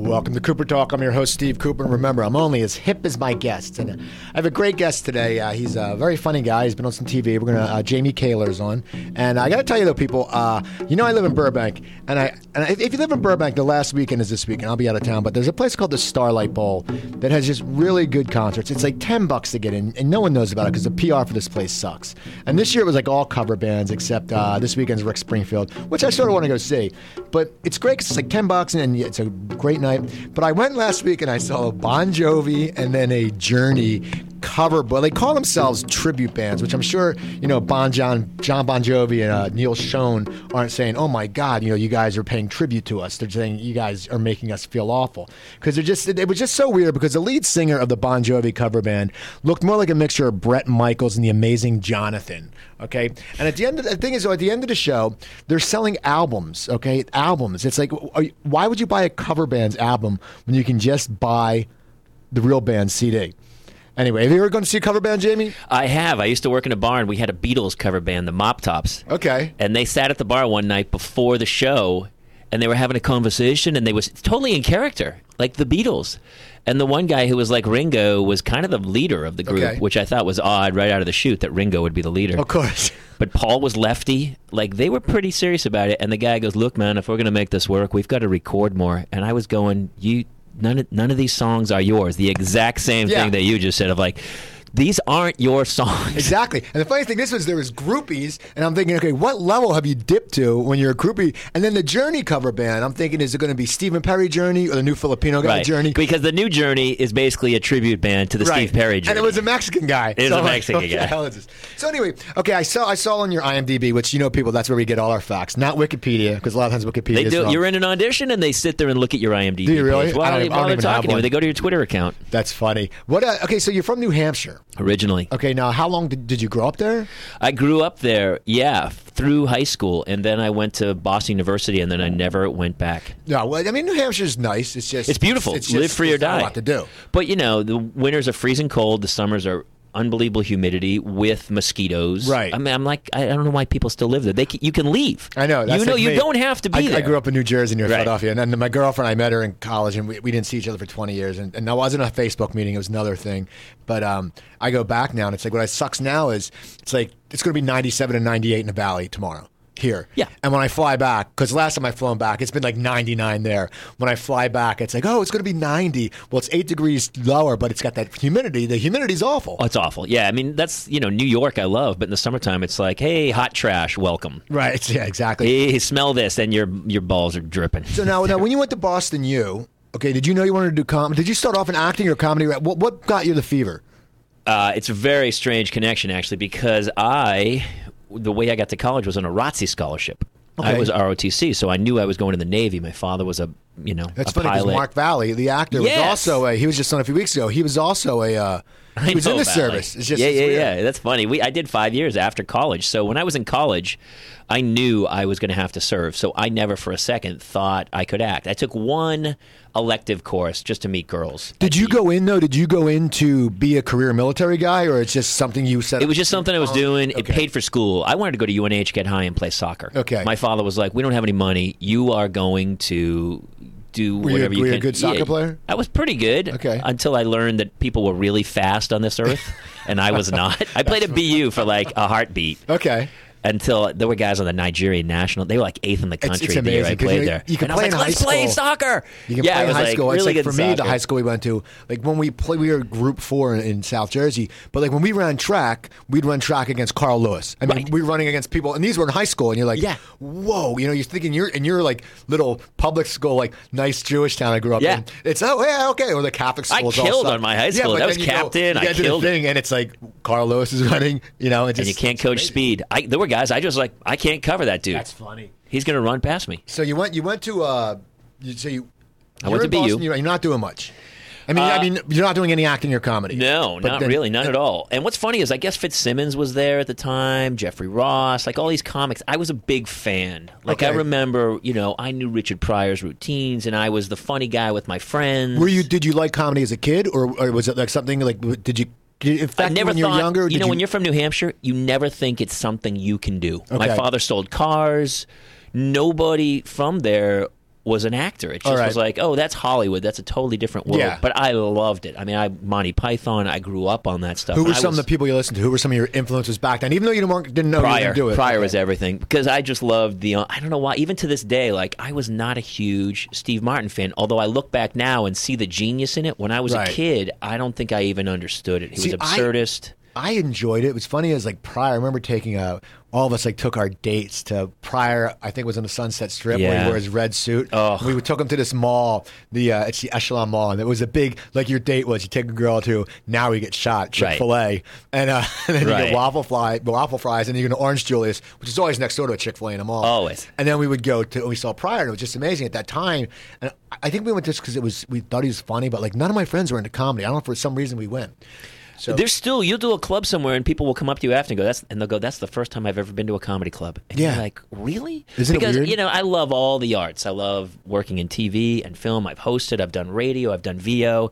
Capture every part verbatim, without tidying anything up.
Welcome to Cooper Talk. I'm your host, Steve Cooper. And remember, I'm only as hip as my guests. And I have a great guest today. Uh, he's a very funny guy. He's been on some T V. We're gonna uh, Jamie Kaler's on. And I got to tell you, though, people, uh, you know I live in Burbank. And I and if, if you live in Burbank, the last weekend is this weekend. I'll be out of town. But there's a place called the Starlight Bowl that has just really good concerts. It's like ten bucks to get in. And no one knows about it because the P R for this place sucks. And this year it was like all cover bands except uh, this weekend's Rick Springfield, which I sort of want to go see. But it's great because it's like ten bucks and it's a great night. But I went last week and I saw Bon Jovi and then a Journey cover, but they call themselves tribute bands, which I'm sure, you know, Bon John, John Bon Jovi and uh, Neil Schon aren't saying, oh my God, you know, you guys are paying tribute to us. They're saying you guys are making us feel awful. Because they're just, it was just so weird because the lead singer of the Bon Jovi cover band looked more like a mixture of Bret Michaels and the Amazing Jonathan. Okay. And at the end of the thing is, at the end of the show, they're selling albums. Okay. Albums. It's like, are you, why would you buy a cover band's album when you can just buy the real band's C D? Anyway, have you ever gone to see a cover band, Jamie? I have. I used to work in a bar, and we had a Beatles cover band, the Mop Tops. Okay. And they sat at the bar one night before the show, and they were having a conversation, and they was totally in character, like the Beatles. And the one guy who was like Ringo was kind of the leader of the group, okay. Which I thought was odd right out of the chute that Ringo would be the leader. Of course. But Paul was lefty. Like, they were pretty serious about it. And the guy goes, look, man, if we're going to make this work, we've got to record more. And I was going, you... None of, none of these songs are yours. The exact same yeah. thing that you just said of like, these aren't your songs. Exactly. And the funny thing, this was there was groupies, and I'm thinking, okay, what level have you dipped to when you're a groupie? And then the Journey cover band, I'm thinking, is it going to be Stephen Perry Journey or the new Filipino guy right. Journey? Because the new Journey is basically a tribute band to the right. Steve Perry Journey. And it was a Mexican guy. It is so a I'm Mexican like, guy. What the hell is this? So anyway, okay, I saw I saw on your IMDb, which you know, people, that's where we get all our facts, not Wikipedia, because a lot of times Wikipedia they is do. wrong. You're in an audition, and they sit there and look at your IMDb. Do you really? Page. While, I don't, they, I don't while they're even talking to you, one. they go to your Twitter account. That's funny. What? Uh, okay, so you're from New Hampshire originally. Okay, now how long did, did you grow up there? I grew up there, yeah, through high school, and then I went to Boston University, and then I never went back. No, well, I mean, New Hampshire's nice. It's just it's beautiful. It's, it's Live just, free or die. Not a lot to do. But you know, the winters are freezing cold. The summers are unbelievable humidity with mosquitoes. Right. I mean, I'm like, I don't know why people still live there. They can, you can leave. I know. That's you know, like you me. don't have to be I, there. I grew up in New Jersey near right. Philadelphia, and then my girlfriend, I met her in college, and we, we didn't see each other for twenty years. And, and that wasn't a Facebook meeting; it was another thing. But um, I go back now, and it's like what sucks now is it's like it's going to be ninety-seven and ninety-eight in the Valley tomorrow. Here. Yeah. And when I fly back, because last time I've flown back, it's been like ninety-nine there. When I fly back, it's like, oh, it's going to be ninety. Well, it's eight degrees lower, but it's got that humidity. The humidity's awful. Oh, it's awful. Yeah, I mean, that's, you know, New York I love, but in the summertime, it's like, hey, hot trash, welcome. Right. It's, yeah, exactly. Hey, smell this, and your your balls are dripping. So now, now when you went to Boston U, okay, did you know you wanted to do comedy? Did you start off in acting or comedy? What, what got you the fever? Uh, it's a very strange connection, actually, because I, the way I got to college was on a R O T C scholarship. Okay. I was R O T C, so I knew I was going to the Navy. My father was a, you know, That's a funny pilot. because Mark Valley, the actor, yes. was also a, he was just on a few weeks ago. He was also a, uh, he I was in the Valley. service. It's just, yeah, it's yeah, weird. yeah. That's funny. We I did five years after college. So when I was in college, I knew I was going to have to serve. So I never for a second thought I could act. I took one elective course just to meet girls. Did you go in, though? Did you go in to be a career military guy, or it's just something you said? It was just something I was doing. Okay. It paid for school. I wanted to go to U N H, get high, and play soccer. Okay. My father was like, we don't have any money. You are going to do were whatever you, you were can. you a good soccer yeah, player? I was pretty good. Okay. Until I learned that people were really fast on this earth, and I was not. I played at B U for like a heartbeat. Okay. Until there were guys on the Nigerian national, they were like eighth in the country It's, it's the year I amazing, 'cause played you, there. You can and play I was in like, high let's school. play soccer. You can yeah, play in I was high like, school. really It's like good for soccer. me, the high school we went to, like when we play, we were group four in, in South Jersey. But like when we ran track, we'd run track against Carl Lewis. I mean, Right. we were running against people, and these were in high school, and you're like, Yeah. whoa, you know, you're thinking you're in your like little public school, like nice Jewish town I grew up Yeah. in. It's oh yeah, okay, or the Catholic I schools. killed all on my high Yeah, school. but That was then you go- captain. You I get to the killed. thing, and it's like Carl Lewis is running. You know, it just, And you can't it's coach amazing. speed. I, there were guys I just like, I can't cover that dude. That's funny. He's going to run past me. So you went, you went to, uh, you, so you. I you're went in to B U. Boston, You're, you're not doing much. I mean, Uh, I mean, you're not doing any acting or comedy. No, But not then- really, not at all. And what's funny is I guess Fitzsimmons was there at the time, Jeffrey Ross, like all these comics. I was a big fan. Like I Okay. remember, you know, I knew Richard Pryor's routines, and I was the funny guy with my friends. Were you? Did you like comedy as a kid, or, or was it like something like? Did you? Did it I affect you never when you thought, were younger? or you did know, when you're from New Hampshire, you never think it's something you can do. My Okay. father sold cars. Nobody from there was an actor. It just right. was like, oh, that's Hollywood. That's a totally different world. Yeah. But I loved it. I mean, I Monty Python. I grew up on that stuff. Who were I some was, of the people you listened to? Who were some of your influences back then? Even though you didn't, didn't know Pryor, you were going to do it. Pryor okay. was everything because I just loved the. I don't know why. Even to this day, like I was not a huge Steve Martin fan. Although I look back now and see the genius in it. When I was Right. a kid, I don't think I even understood it. He See, was absurdist. I, I enjoyed it. It was funny as like Pryor. I remember taking a. All of us like took our dates to Pryor. I think it was on the Sunset Strip where Yeah. he wore his red suit. Oh. We took him to this mall. The uh, it's the Echelon Mall, and it was a big like your date was. You take a girl to now we get shot Chick Fil A, right. and, uh, and then you Right. get waffle fly waffle fries, and you go to Orange Julius, which is always next door to a Chick Fil A in the mall. Always. And then we would go to we saw Pryor, and it was just amazing at that time. And I think we went just because it was we thought he was funny, but like none of my friends were into comedy. I don't know for some reason we went. So, There's still you'll do a club somewhere and people will come up to you after and go that's and they'll go that's the first time I've ever been to a comedy club. And Yeah. you're like, really? Isn't it because weird? you know I love all the arts. I love working in T V and film. I've hosted. I've done radio. I've done V O.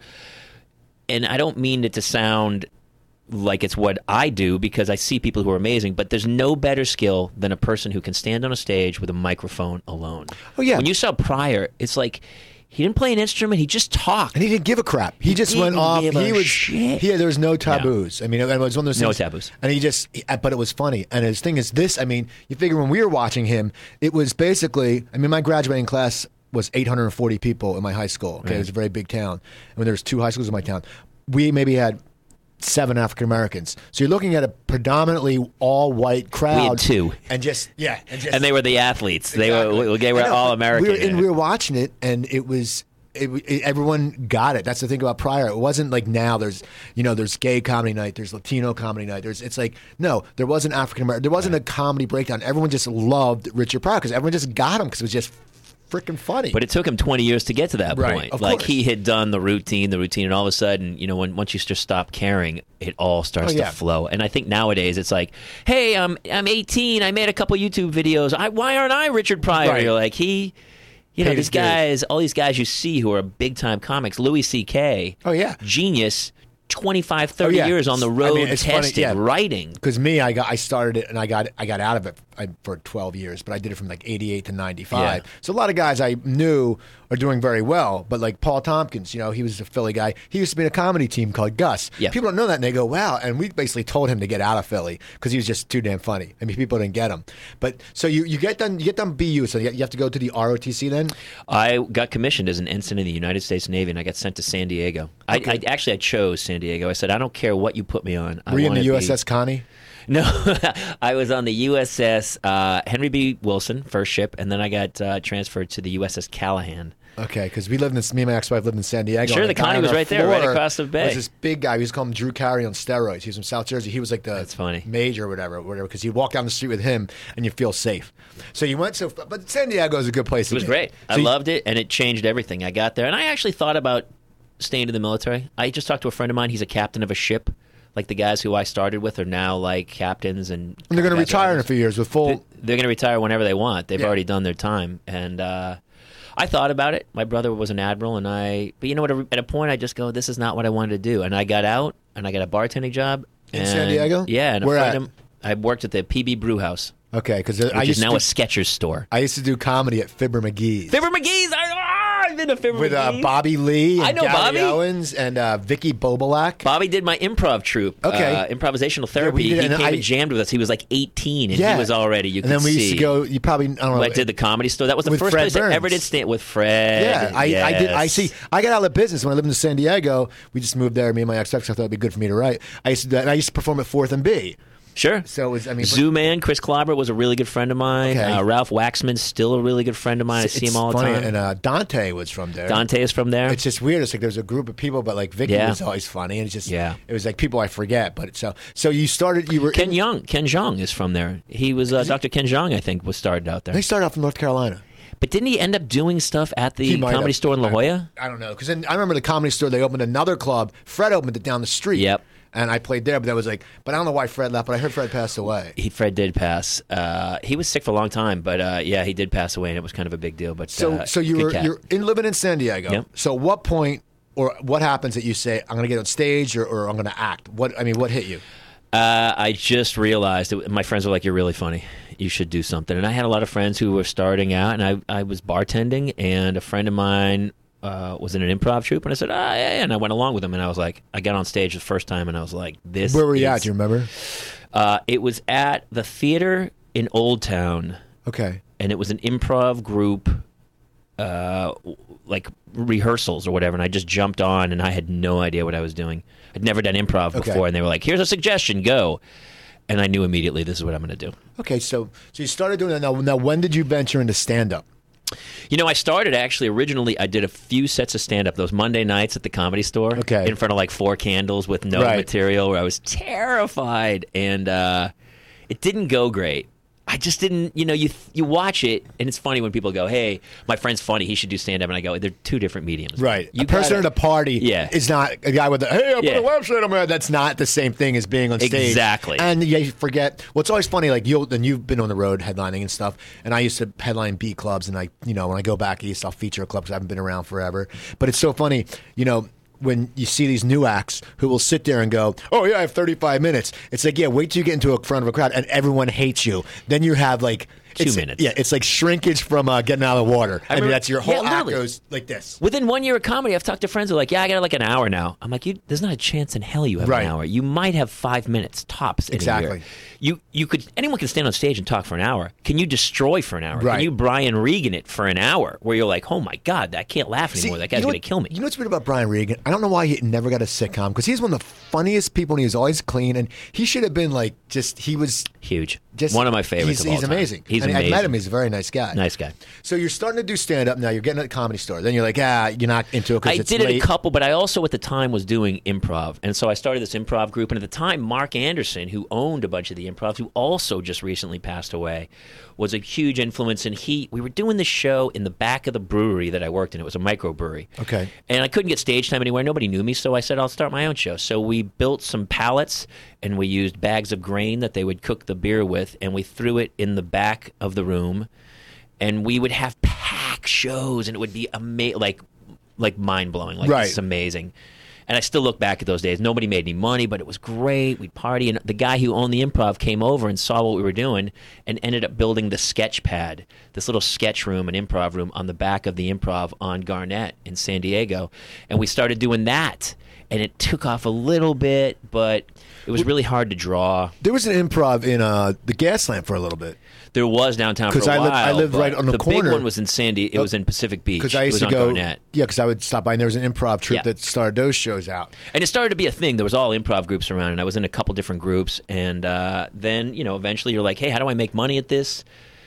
And I don't mean it to sound like it's what I do because I see people who are amazing. But there's no better skill than a person who can stand on a stage with a microphone alone. Oh, yeah. When you saw Pryor, it's like. He didn't play an instrument. He just talked. And he didn't give a crap. He, He just went didn't off. give a He was. shit. He, there was no taboos. I mean, it was one of those No things. taboos. And he just. But it was funny. And his thing is this. I mean, you figure when we were watching him, it was basically. I mean, my graduating class was eight hundred forty people in my high school. Okay, Right. it was a very big town. And when there was two high schools in my town, we maybe had seven African Americans. So you're looking at a predominantly all white crowd. We had two. And just yeah, and, just, And they were the athletes. They Exactly. were they were I know, all but American. We were, and we were watching it, and it was. It, it, everyone got it. That's the thing about Pryor. It wasn't like now. There's, you know, there's gay comedy night. There's Latino comedy night. There's. It's like no, there wasn't African American. There wasn't a comedy breakdown. Everyone just loved Richard Pryor because everyone just got him because it was just freaking funny. But it took him twenty years to get to that Right, point. of Like course. he had done the routine, the routine, and all of a sudden, you know, when once you just stop caring, it all starts Oh, yeah. to flow. And I think nowadays it's like, hey, I'm I'm eighteen. I made a couple YouTube videos. I, why aren't I Richard Pryor? Right. You're like he. You know, Paid these his dues. guys, all these guys you see who are big time comics, Louis C K. Oh, yeah. Genius, twenty-five, thirty Oh, yeah. years on the I road, mean, it's funny, tested, yeah. writing. Because me, I got I started it and I got I got out of it I, for twelve years, but I did it from like eighty-eight to ninety-five. Yeah. So a lot of guys I knew are doing very well, but like Paul Tompkins, you know, he was a Philly guy. He used to be in a comedy team called Gus. Yeah. People don't know that, and they go, "Wow!" And we basically told him to get out of Philly because he was just too damn funny. I mean, people didn't get him. But so you, you get done you get done B U, so you you have to go to the R O T C then. I got commissioned as an ensign in the United States Navy, and I got sent to San Diego. I, I actually I chose San Diego. I said I don't care what you put me on. I Were you in the wanna U S S be- Connie? No, I was on the U S S uh, Henry B. Wilson, first ship, and then I got uh, transferred to the U S S Callahan. Okay, because we lived in me and my ex-wife lived in San Diego. Sure, and the guy Connie on was our right there, right floor across the bay. Was this big guy? We used to call him Drew Carey on steroids. He was from South Jersey. He was like the That's funny. major or whatever, whatever. Because you walk down the street with him and you feel safe. So you went so, but San Diego is a good place. It was great. I loved it, and it changed everything. I got there, and I actually thought about staying in the military. I just talked to a friend of mine. He's a captain of a ship. Like the guys who I started with are now like captains, and, And they're going to guys are retire in a others. few years with full. They're going to retire whenever they want. They've Yeah. already done their time, and uh, I thought about it. My brother was an admiral, and I. But you know what? At a point, I just go, "This is not what I wanted to do." And I got out, and I got a bartending job In and- San Diego? Yeah, and a Where friend at? of- I worked at the P B Brew House, Okay, because which I is used now to a do, Skechers store. I used to do comedy at Fibber McGee's. Fibber McGee's. I, ah, I've been to Fibber with uh, McGee's. Bobby Lee and I know Gary Bobby. Owens and uh, Vicky Bobolak. Bobby did my improv troupe, Okay. uh, improvisational therapy. we did- he and came I- and jammed with us. He was like eighteen, and Yeah. he was already. You and could then we see. used to go. You probably I don't know. Went to the Comedy Store. That was the With first Fred place I Burns. ever did stand with Fred. Yeah, I, I did. I Yes. see. I got out of business when I lived in San Diego. We just moved there. Me and my ex-wife. So I thought it'd be good for me to write. I used to do that, and I used to perform at Fourth and B. Sure. So it was. I mean, Zoo Man, Chris Clobber was a really good friend of mine. Okay. Uh, Ralph Waxman's still a really good friend of mine. I see it's him all the funny, time. And uh, Dante was from there. Dante is from there. It's just weird. It's like there's a group of people, but like Vicky Yeah. was always funny, and it's just Yeah. It was like people I forget, but it's so so you started. You were Ken in, Young. Ken Jeong is from there. He was uh, Doctor Ken Jeong, I think, was started out there. They started off in North Carolina. But didn't he end up doing stuff at He the might Comedy have. Store in La Jolla? I don't know because I remember the Comedy Store. They opened another club. Fred opened it down the street. Yep. And I played there, but that was like, but I don't know why Fred left. But I heard Fred passed away. He, Fred did pass. Uh, he was sick for a long time, but uh, yeah, he did pass away, and it was kind of a big deal. But So, uh, so you good were cat. you're in living in San Diego. Yep. So, what point or what happens that you say I'm going to get on stage or, or I'm going to act? What I mean, what hit you? Uh, I just realized it, my friends were like, "You're really funny. You should do something. And I had a lot of friends who were starting out, and I, I was bartending, and a friend of mine uh, was in an improv troupe, and I said, ah, yeah, yeah, and I went along with him, and I was like, I got on stage the first time, and I was like, this Where were you is... at? Do you remember? Uh, it was at the theater in Old Town. Okay. And it was an improv group, uh, like rehearsals or whatever, and I just jumped on, and I had no idea what I was doing. I'd never done improv Okay. before, and they were like, here's a suggestion, go. And I knew immediately this is what I'm going to do. Okay, so so you started doing that. Now, now when did you venture into stand-up? You know, I started actually, originally, I did a few sets of stand-up, those Monday nights at the Comedy Store. Okay. In front of like four candles with no Right. material, where I was terrified, and uh, it didn't go great. I just didn't, you know, you you watch it, and it's funny when people go, hey, my friend's funny, he should do stand-up, and I go, they're two different mediums. Right. You a person gotta- at a party Yeah. is not a guy with a, hey, I put Yeah. a website on my head. That's not the same thing as being on stage. Exactly. And you forget, well, it's always funny, like, you'll, and you've been on the road headlining and stuff, and I used to headline beat clubs, and I, you know, when I go back east, I'll feature a club because I haven't been around forever. But it's so funny, you know, when you see these new acts who will sit there and go, oh, yeah, I have thirty-five minutes. It's like, yeah, wait till you get into a front of a crowd and everyone hates you. Then you have like... Two it's, minutes. Yeah, it's like shrinkage from uh, getting out of the water. I, mean, remember- that's your whole yeah, act literally. goes like this. Within one year of comedy, I've talked to friends who are like, yeah, I got like an hour now. I'm like, you, there's not a chance in hell you have Right. an hour. You might have five minutes tops in a Exactly. year. You, you could, anyone can stand on stage and talk for an hour. Can you destroy for an hour? Right. Can you Brian Regan it for an hour where you're like, oh my God, I can't laugh anymore. See, that guy's you know going what- to kill me. You know what's weird about Brian Regan? I don't know why he never got a sitcom because he's one of the funniest people and he was always clean and he should have been like just he was Huge. just One of my favorites He's, of all he's time. amazing. He's and amazing. I've met him. He's a very nice guy. Nice guy. So you're starting to do stand up now. You're getting at the Comedy Store. Then you're like, ah, you're not into it because I it's did late. it a couple, but I also at the time was doing improv, and so I started this improv group. And at the time, Mark Anderson, who owned a bunch of the improvs, who also just recently passed away, was a huge influence. And he, we were doing this show in the back of the brewery that I worked in. It was a microbrewery. Okay. And I couldn't get stage time anywhere. Nobody knew me, so I said I'll start my own show. So we built some pallets, and we used bags of grain that they would cook the beer with, and we threw it in the back of the room. And we would have packed shows, and it would be ama- like, like mind blowing. Like Right. it's amazing. And I still look back at those days. Nobody made any money, but it was great. We'd party, and the guy who owned the improv came over and saw what we were doing, and ended up building the sketch pad, this little sketch room, an improv room on the back of the improv on Garnett in San Diego, and we started doing that. And it took off a little bit, but it was really hard to draw. There was an improv in uh, the Gaslamp for a little bit. There was downtown for a 'Cause while. I lived- I lived but right on the the corner. big one was in San Diego. It was in Pacific Beach. Because I It used was to on go, Garnett. yeah, because I would stop by and there was an improv troupe Yeah. that started those shows out. And it started to be a thing. There was all improv groups around, and I was in a couple different groups. And uh, then, you know, eventually you're like, hey, how do I make money at this?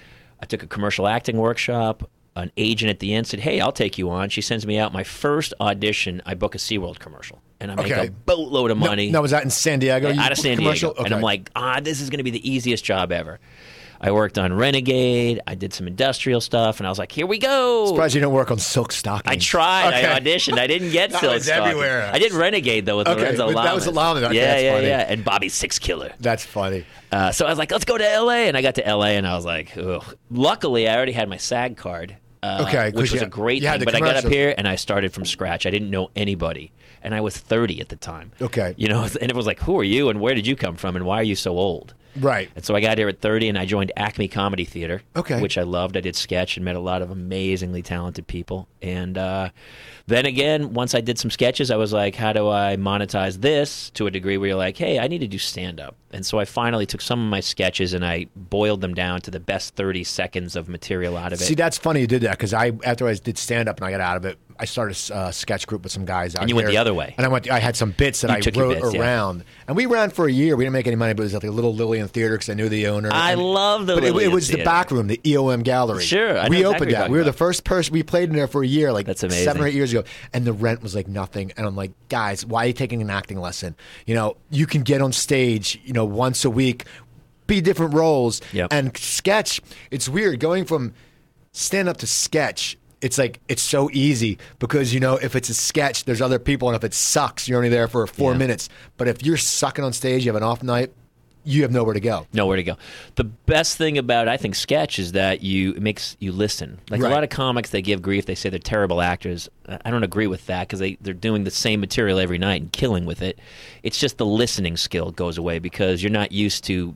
I took a commercial acting workshop. An agent at the end said, hey, I'll take you on. She sends me out. My first audition, I book a SeaWorld commercial. And I make Okay. a boatload of money. Now, was that in San Diego? You out of San commercial? Diego. And I'm Okay. like, ah, this is going to be the easiest job ever. I worked on Renegade. I did some industrial stuff. And I was like, here we go. Surprised you don't work on Silk Stockings. I tried. Okay. I auditioned. I didn't get That Silk was Stockings. everywhere. I did Renegade, though, with Okay, Lorenzo but Lamas. that was Lamas. Okay, yeah, that's yeah, funny. yeah. And Bobby Six Killer. That's funny. Uh, so I was like, let's go to L A. And I got to L A, and I was like, ugh. Luckily, I already had my SAG card. Uh, Okay, 'cause which was you- a great you had thing. the But I got up commercials. here, and I started from scratch. I didn't know anybody. And I was thirty at the time. Okay. You know, and it was like, who are you, and where did you come from, and why are you so old? Right. And so I got here at thirty, and I joined Acme Comedy Theater, Okay. which I loved. I did sketch and met a lot of amazingly talented people. And uh, then again, once I did some sketches, I was like, how do I monetize this to a degree where you're like, hey, I need to do stand-up. And so I finally took some of my sketches and I boiled them down to the best thirty seconds of material out of it. See, that's funny you did that because I after I did stand up and I got out of it, I started a uh, sketch group with some guys out And you went here. the other way. And I went. I had some bits that You I took your wrote bits, yeah. around, and we ran for a year. We didn't make any money, but it was like a little Lillian Theater because I knew the owner. I And- love the But it, it Lillian was the Theater. back room, the E O M Gallery. Sure, I know we exactly opened what you're that. talking We were the about. first person. We played in there for a year, like That's amazing. seven or eight years ago, and the rent was like nothing. And I'm like, guys, why are you taking an acting lesson? You know, you can get on stage, you know, once a week, be different roles, Yep. and sketch. It's weird going from stand up to sketch. It's like it's so easy because you know if it's a sketch, there's other people, and if it sucks, you're only there for four Yeah. minutes. But if you're sucking on stage, you have an off night, you have nowhere to go. Nowhere to go. The best thing about, I think, sketch is that you it makes you listen. Like Right. a lot of comics, they give grief. They say they're terrible actors. I don't agree with that because they, they're doing the same material every night and killing with it. It's just the listening skill goes away because you're not used to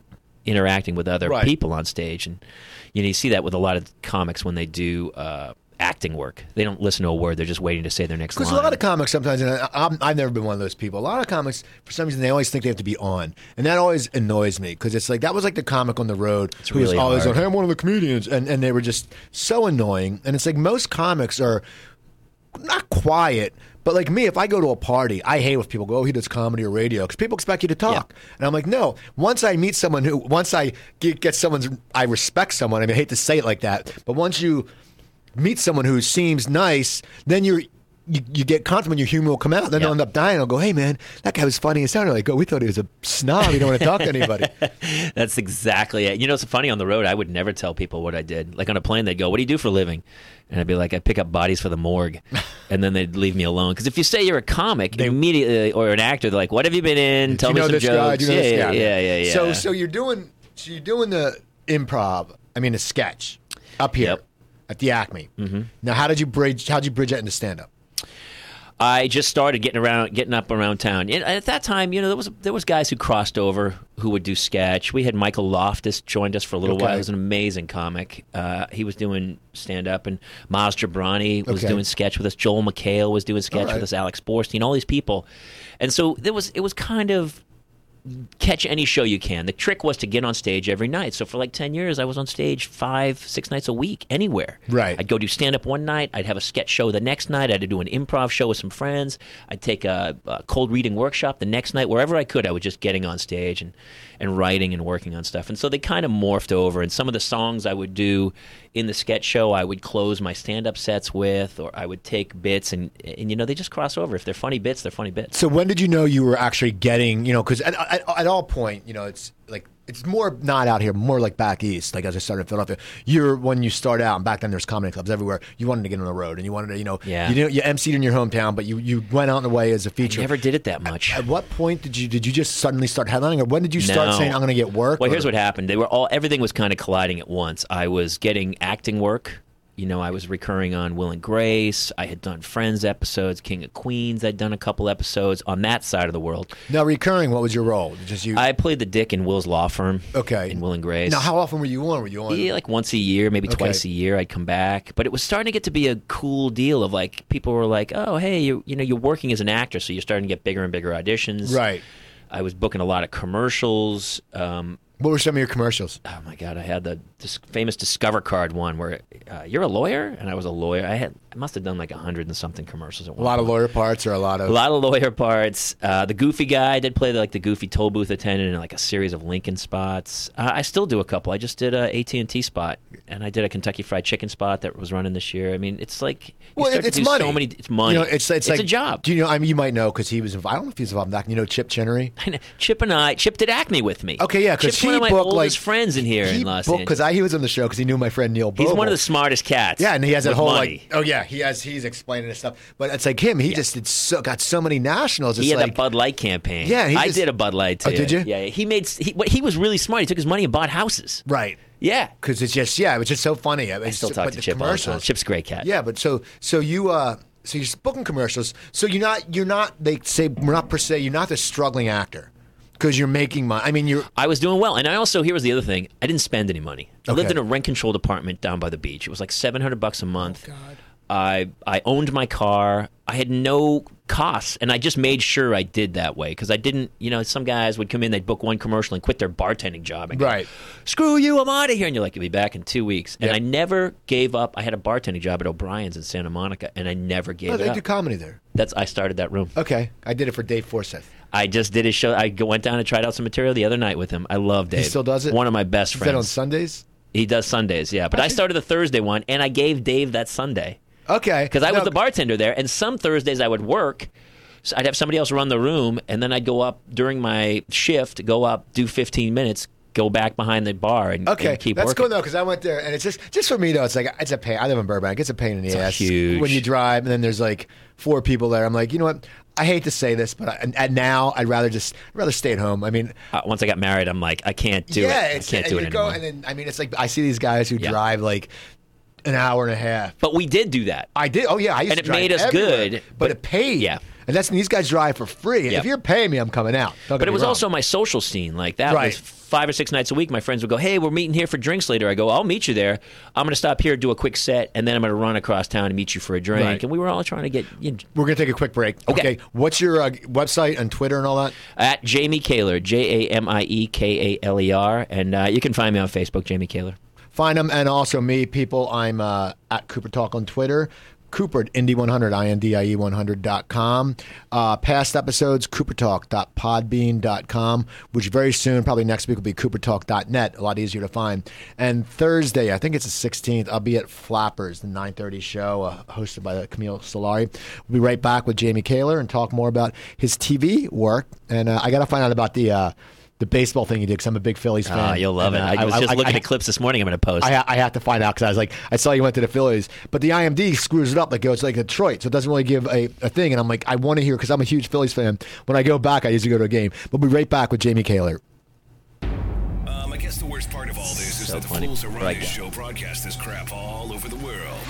interacting with other right. people on stage. And you know, you see that with a lot of comics when they do uh, acting work. They don't listen to a word; they're just waiting to say their next line. Because a lot of comics sometimes, and I, I'm, I've never been one of those people. A lot of comics, for some reason, they always think they have to be on, and that always annoys me because it's like that was like the comic on the road it's who really was always hard. like, "Hey, I'm one of the comedians," and and they were just so annoying. And it's like most comics are not quiet. But like me, if I go to a party, I hate when people go, oh, he does comedy or radio, because people expect you to talk. Yeah. And I'm like, no. Once I meet someone who, once I get, get someone's, I respect someone. I mean, I hate to say it like that, but once you meet someone who seems nice, then you're, you, you get confident, your humor will come out. And then yeah. they'll end up dying. I'll go, hey, man, that guy was funny as hell. They're like, oh, we thought he was a snob. He don't want to talk to anybody. That's exactly it. You know, it's funny on the road, I would never tell people what I did. Like on a plane, they'd go, what do you do for a living? And I'd be like, I pick up bodies for the morgue. And then they'd leave me alone. Because if you say you're a comic, they, immediately, or an actor, they're like, what have you been in? Tell you me know some this jokes. Guy? Do you know yeah, this yeah, guy? yeah, yeah, yeah. So, so you're doing, so you're doing the improv, I mean, the sketch up here yep. at the Acme. Mm-hmm. Now, how did you bridge, how did you bridge that into stand-up? I just started getting around, getting up around town. And at that time, you know, there was there was guys who crossed over who would do sketch. We had Michael Loftus joined us for a little okay. while. He was an amazing comic. Uh, he was doing stand up, and Miles Jabrani was okay. doing sketch with us. Joel McHale was doing sketch right. with us. Alex Borstein, all these people, and so there was it was kind of catch any show you can. The trick was to get on stage every night. So for like ten years, I was on stage five, six nights a week, anywhere. Right. I'd go do stand-up one night. I'd have a sketch show the next night. I'd do an improv show with some friends. I'd take a, a cold reading workshop the next night. Wherever I could, I was just getting on stage and, and writing and working on stuff. And so they kind of morphed over. And some of the songs I would do in the sketch show, I would close my stand-up sets with, or I would take bits. And, and you know, they just cross over. If they're funny bits, they're funny bits. So when did you know you were actually getting, you know, because at, at, at all point, you know, it's like, it's more not out here, more like back east. Like as I started in Philadelphia, you're when you start out, and back then there's comedy clubs everywhere. You wanted to get on the road, and you wanted to, you know, yeah. you didn't, you emceed in your hometown, but you, you went out in a way as a feature. I never did it that much. At, at what point did you did you just suddenly start headlining, or when did you start no. saying I'm going to get work? Well, or? here's what happened. They were all everything was kind of colliding at once. I was getting acting work. You know, I was recurring on Will and Grace. I had done Friends episodes, King of Queens. I'd done a couple episodes on that side of the world. Now, recurring, what was your role? Just you? I played the dick in Will's law firm. Okay. In Will and Grace. Now, how often were you on? Were you on? Yeah, like once a year, maybe okay. twice a year. I'd come back, but it was starting to get to be a cool deal. Of like, people were like, "Oh, hey, you you know, you're working as an actor, so you're starting to get bigger and bigger auditions." Right. I was booking a lot of commercials. Um, What were some of your commercials? Oh my God! I had the dis- famous Discover Card one where uh, you're a lawyer, and I was a lawyer. I had I must have done like a hundred and something commercials at one. A lot point. of lawyer parts, or a lot of a lot of lawyer parts. Uh, the goofy guy I did play the, like the goofy toll booth attendant in like a series of Lincoln spots. Uh, I still do a couple. I just did a A T and T spot, and I did a Kentucky Fried Chicken spot that was running this year. I mean, it's like you well, start it's to do money. So many, it's money. You know, it's it's, it's like a job. Do you know? I mean, you might know because he was. I don't know if he's involved in that. You know, Chip Chinnery. I know. Chip and I, Chip did Acme with me. Okay, yeah, because Chip's he one of my booked oldest like friends in here he in Los booked, Angeles. Because he was on the show because he knew my friend Neil. He's Bogle. one of the smartest cats. Yeah, and he has that with whole money. like, oh yeah, he has. He's explaining this stuff, but it's like him. He yeah. just did so got so many nationals. It's he had like, a Bud Light campaign. Yeah, he I just, did a Bud Light too. Oh, did you? Yeah, he made. He, he was really smart. He took his money and bought houses. Right. Yeah, because it's just yeah, it was just so funny. I still talk but to the Chip all the time. Chip's a great cat. Yeah, but so so you uh so you're booking commercials. So you're not you're not they say we're not per se you're not the struggling actor because you're making money. I mean you're. I was doing well, and I also here was the other thing. I didn't spend any money. I okay. lived in a rent controlled apartment down by the beach. It was like seven hundred bucks a month. Oh, God. I I owned my car. I had no costs, and I just made sure I did that way because I didn't. You know, some guys would come in, they'd book one commercial and quit their bartending job. And go, right. Screw you, I'm out of here. And you're like, you'll be back in two weeks. And yep. I never gave up. I had a bartending job at O'Brien's in Santa Monica, and I never gave oh, it they up. do comedy there. That's I started that room. Okay, I did it for Dave Forsyth. I just did his show. I went down and tried out some material the other night with him. I love Dave. He still does it? One of my best Is friends. that on Sundays? He does Sundays, yeah. But I, I started the Thursday one, and I gave Dave that Sunday. Okay. Because I no. was the bartender there, and some Thursdays I would work. So I'd have somebody else run the room, and then I'd go up during my shift, go up, do fifteen minutes, go back behind the bar, and, okay. and keep that's working. cool though, because I went there, and it's just just for me though. It's like it's a pain. I live in Burbank. It's a pain in the it's ass huge. when you drive, and then there's like four people there. I'm like, you know what? I hate to say this, but I, and, and now I'd rather just I'd rather stay at home. I mean, uh, once I got married, I'm like, I can't do yeah, it. I it's, can't and do it you anymore. go, and then I mean, it's like I see these guys who yeah. drive like an hour and a half. But we did do that. I did. Oh yeah, I used and to it drive made us everywhere, good, but, but it paid. Yeah. And that's these guys drive for free. Yep. If you're paying me, I'm coming out. Don't but it was wrong. also my social scene. Like that right. was five or six nights a week. My friends would go, hey, we're meeting here for drinks later. I go, I'll meet you there. I'm going to stop here, do a quick set, and then I'm going to run across town and meet you for a drink. Right. And we were all trying to get... You know, we're going to take a quick break. Okay. okay. What's your uh, website and Twitter and all that? At Jamie Kaler, J A M I E K A L E R. And uh, you can find me on Facebook, Jamie Kaler. Find them, and also me, people. I'm uh, at Cooper Talk on Twitter. Cooper at Indy one hundred, I N D I E one hundred dot com. Uh, past episodes, cooper talk dot podbean dot com, which very soon, probably next week, will be cooper talk dot net, a lot easier to find. And Thursday, I think it's the sixteenth, I'll be at Flappers, the nine thirty show, uh, hosted by Camille Solari. We'll be right back with Jamie Kaler and talk more about his T V work. And uh, I got to find out about the... Uh, The baseball thing you did, because I'm a big Phillies fan. Oh, you'll love and, it. Uh, I was I, just I, looking I, at clips this morning I'm going to post. I, I have to find out, because I was like, I saw you went to the Phillies. But the I M D screws it up. Like, it's like Detroit, so it doesn't really give a, a thing. And I'm like, I want to hear, because I'm a huge Phillies fan. When I go back, I usually go to a game. We'll be right back with Jamie Kaler. Um, I guess the worst part of all this is so that the funny. fools around Right this there. show broadcast this crap all over the world.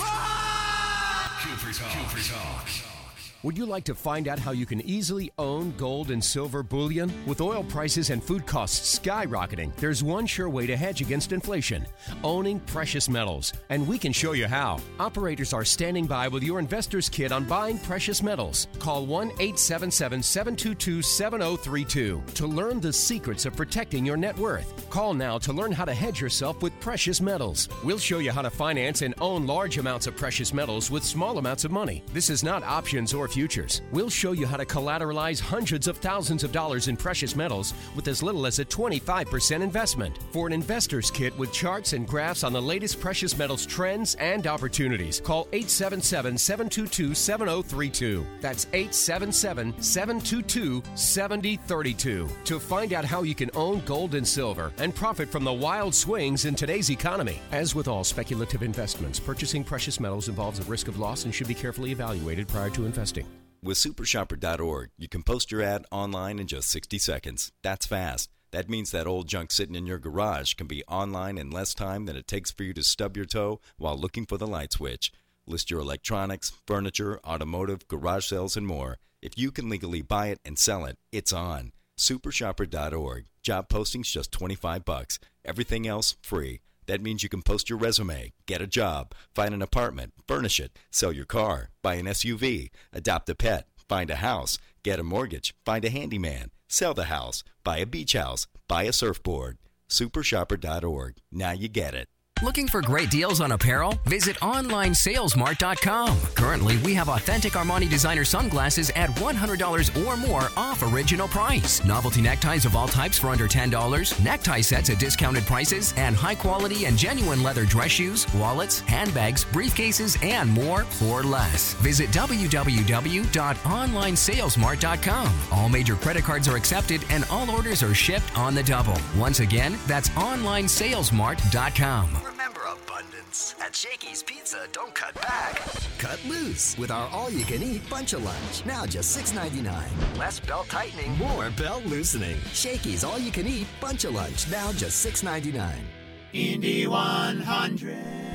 Cooper Talk. Cooper Talk. Would you like to find out how you can easily own gold and silver bullion? With oil prices and food costs skyrocketing, there's one sure way to hedge against inflation: owning precious metals. And we can show you how. Operators are standing by with your investor's kit on buying precious metals. Call one eight seven seven, seven two two, seven zero three two to learn the secrets of protecting your net worth. Call now to learn how to hedge yourself with precious metals. We'll show you how to finance and own large amounts of precious metals with small amounts of money. This is not options or futures. We'll show you how to collateralize hundreds of thousands of dollars in precious metals with as little as a twenty-five percent investment. For an investor's kit with charts and graphs on the latest precious metals trends and opportunities, call eight seven seven, seven two two, seven zero three two. That's eight seven seven, seven two two, seven zero three two to find out how you can own gold and silver and profit from the wild swings in today's economy. As with all speculative investments, purchasing precious metals involves a risk of loss and should be carefully evaluated prior to investing. With super shopper dot org, you can post your ad online in just sixty seconds. That's fast. That means that old junk sitting in your garage can be online in less time than it takes for you to stub your toe while looking for the light switch. List your electronics, furniture, automotive, garage sales, and more. If you can legally buy it and sell it, it's on. super shopper dot org. Job postings just twenty-five bucks. Everything else free. That means you can post your resume, get a job, find an apartment, furnish it, sell your car, buy an S U V, adopt a pet, find a house, get a mortgage, find a handyman, sell the house, buy a beach house, buy a surfboard. super shopper dot org. Now you get it. Looking for great deals on apparel? Visit online sales mart dot com. Currently, we have authentic Armani designer sunglasses at one hundred dollars or more off original price. Novelty neckties of all types for under ten dollars, necktie sets at discounted prices, and high-quality and genuine leather dress shoes, wallets, handbags, briefcases, and more for less. Visit w w w dot online sales mart dot com. All major credit cards are accepted, and all orders are shipped on the double. Once again, that's online sales mart dot com. Remember abundance. At Shakey's Pizza, don't cut back. Cut loose with our all-you-can-eat Bunch of Lunch. Now just six ninety-nine. Less belt tightening, more belt loosening. Shakey's all-you-can-eat Bunch of Lunch. Now just six ninety-nine. Indy one hundred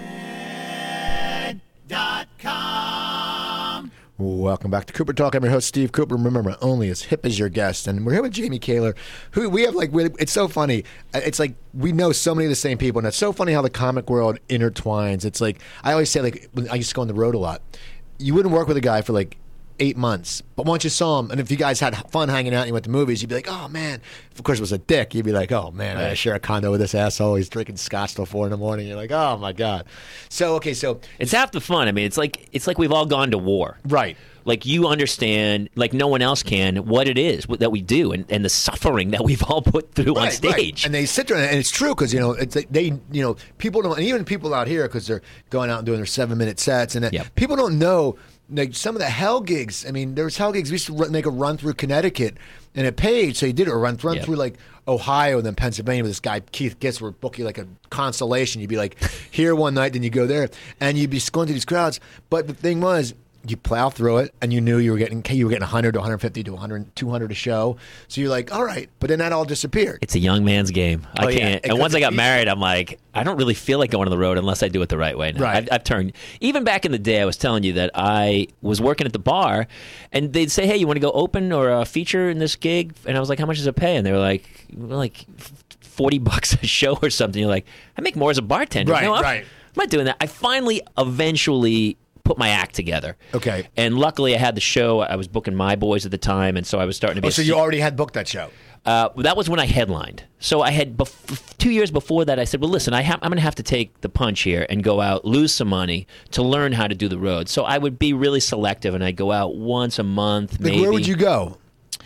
dot com. Welcome back to Cooper Talk. I'm your host, Steve Cooper. Remember, only as hip as your guest. And we're here with Jamie Kaler, who we have like, it's so funny. It's like we know so many of the same people. And it's so funny how the comic world intertwines. It's like, I always say, like, when I used to go on the road a lot, you wouldn't work with a guy for like eight months. But once you saw him, and if you guys had fun hanging out and you went to movies, you'd be like, oh, man. If, of course, it was a dick. You'd be like, oh, man, I share a condo with this asshole. He's drinking scotch till four in the morning. You're like, oh, my God. So, okay, so. It's half the fun. I mean, it's like it's like we've all gone to war. Right. Like you understand, like no one else can, what it is that we do and, and the suffering that we've all put through right, on stage. Right. And they sit there, and it's true because, you know, it's like they, you know, people don't, and even people out here, because they're going out and doing their seven minute sets, and yep. people don't know. Like some of the hell gigs, I mean, there was hell gigs. We used to run, make a run through Connecticut, and it paid, so you did it. Or run, run yep. through like Ohio and then Pennsylvania with this guy Keith Gitz would book you like a constellation. You'd be like here one night, then you go there, and you'd be going to these crowds. But the thing was, you plow through it, and you knew you were getting you were getting one hundred to one fifty to one hundred, two hundred a show. So you're like, all right, but then that all disappeared. It's a young man's game. I Oh, yeah. can't. It And once I got couldn't be- married, I'm like, I don't really feel like going on the road unless I do it the right way. Now. Right. I've, I've turned. Even back in the day, I was telling you that I was working at the bar, and they'd say, "Hey, you want to go open or uh, feature in this gig?" And I was like, "How much does it pay?" And they were like, "Like forty bucks a show or something." You're like, "I make more as a bartender." Right, no, I'm, right. I'm not doing that. I finally, eventually put my act together. Okay. And luckily, I had the show. I was booking My Boys at the time, and so I was starting to be. Oh, a so you already had booked that show. Uh, that was when I headlined. So I had bef- two years before that. I said, "Well, listen, I ha- I'm going to have to take the punch here and go out, lose some money to learn how to do the road." So I would be really selective, and I'd go out once a month. Like, maybe. where would you go?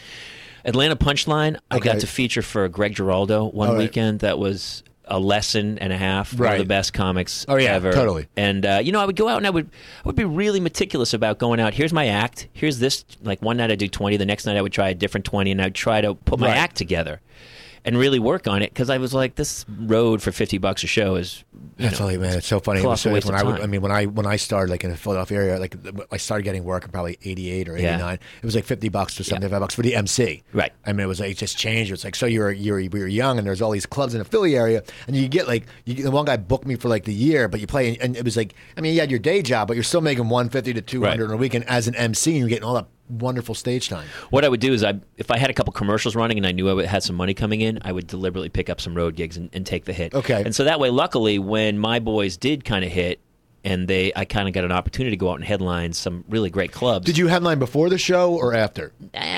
Atlanta Punchline. I Okay. got to feature for Greg Giraldo one All right. weekend. That was a lesson and a half. One Right. of the best comics Oh, yeah, ever. totally. And uh, you know, I would go out and I would I would be really meticulous about going out. Here's my act. Here's this. Like one night I do twenty. The next night I would try a different twenty, and I'd try to put my Right. act together and really work on it, because I was like, this road for fifty bucks a show is. You That's know, funny, man. It's so funny. It was colossal so- waste when of I, would, time. I mean, when I when I started like in the Philadelphia area, like I started getting work in probably eighty-eight or Yeah. eighty-nine. It was like fifty bucks to seventy-five bucks for the M C. Right. I mean, it was like it just changed. It was like so you were you were, you were young, and there's all these clubs in the Philly area, and you get like you, the one guy booked me for like the year, but you play, and it was like I mean, you had your day job, but you're still making one fifty to two hundred Right. on a weekend as an M C, and you're getting all that wonderful stage time. What I would do is, I, if I had a couple commercials running and I knew I would, had some money coming in, I would deliberately pick up some road gigs and, and take the hit. Okay. And so that way, luckily, when My Boys did kind of hit, and they, I kind of got an opportunity to go out and headline some really great clubs. Did you headline before the show or after?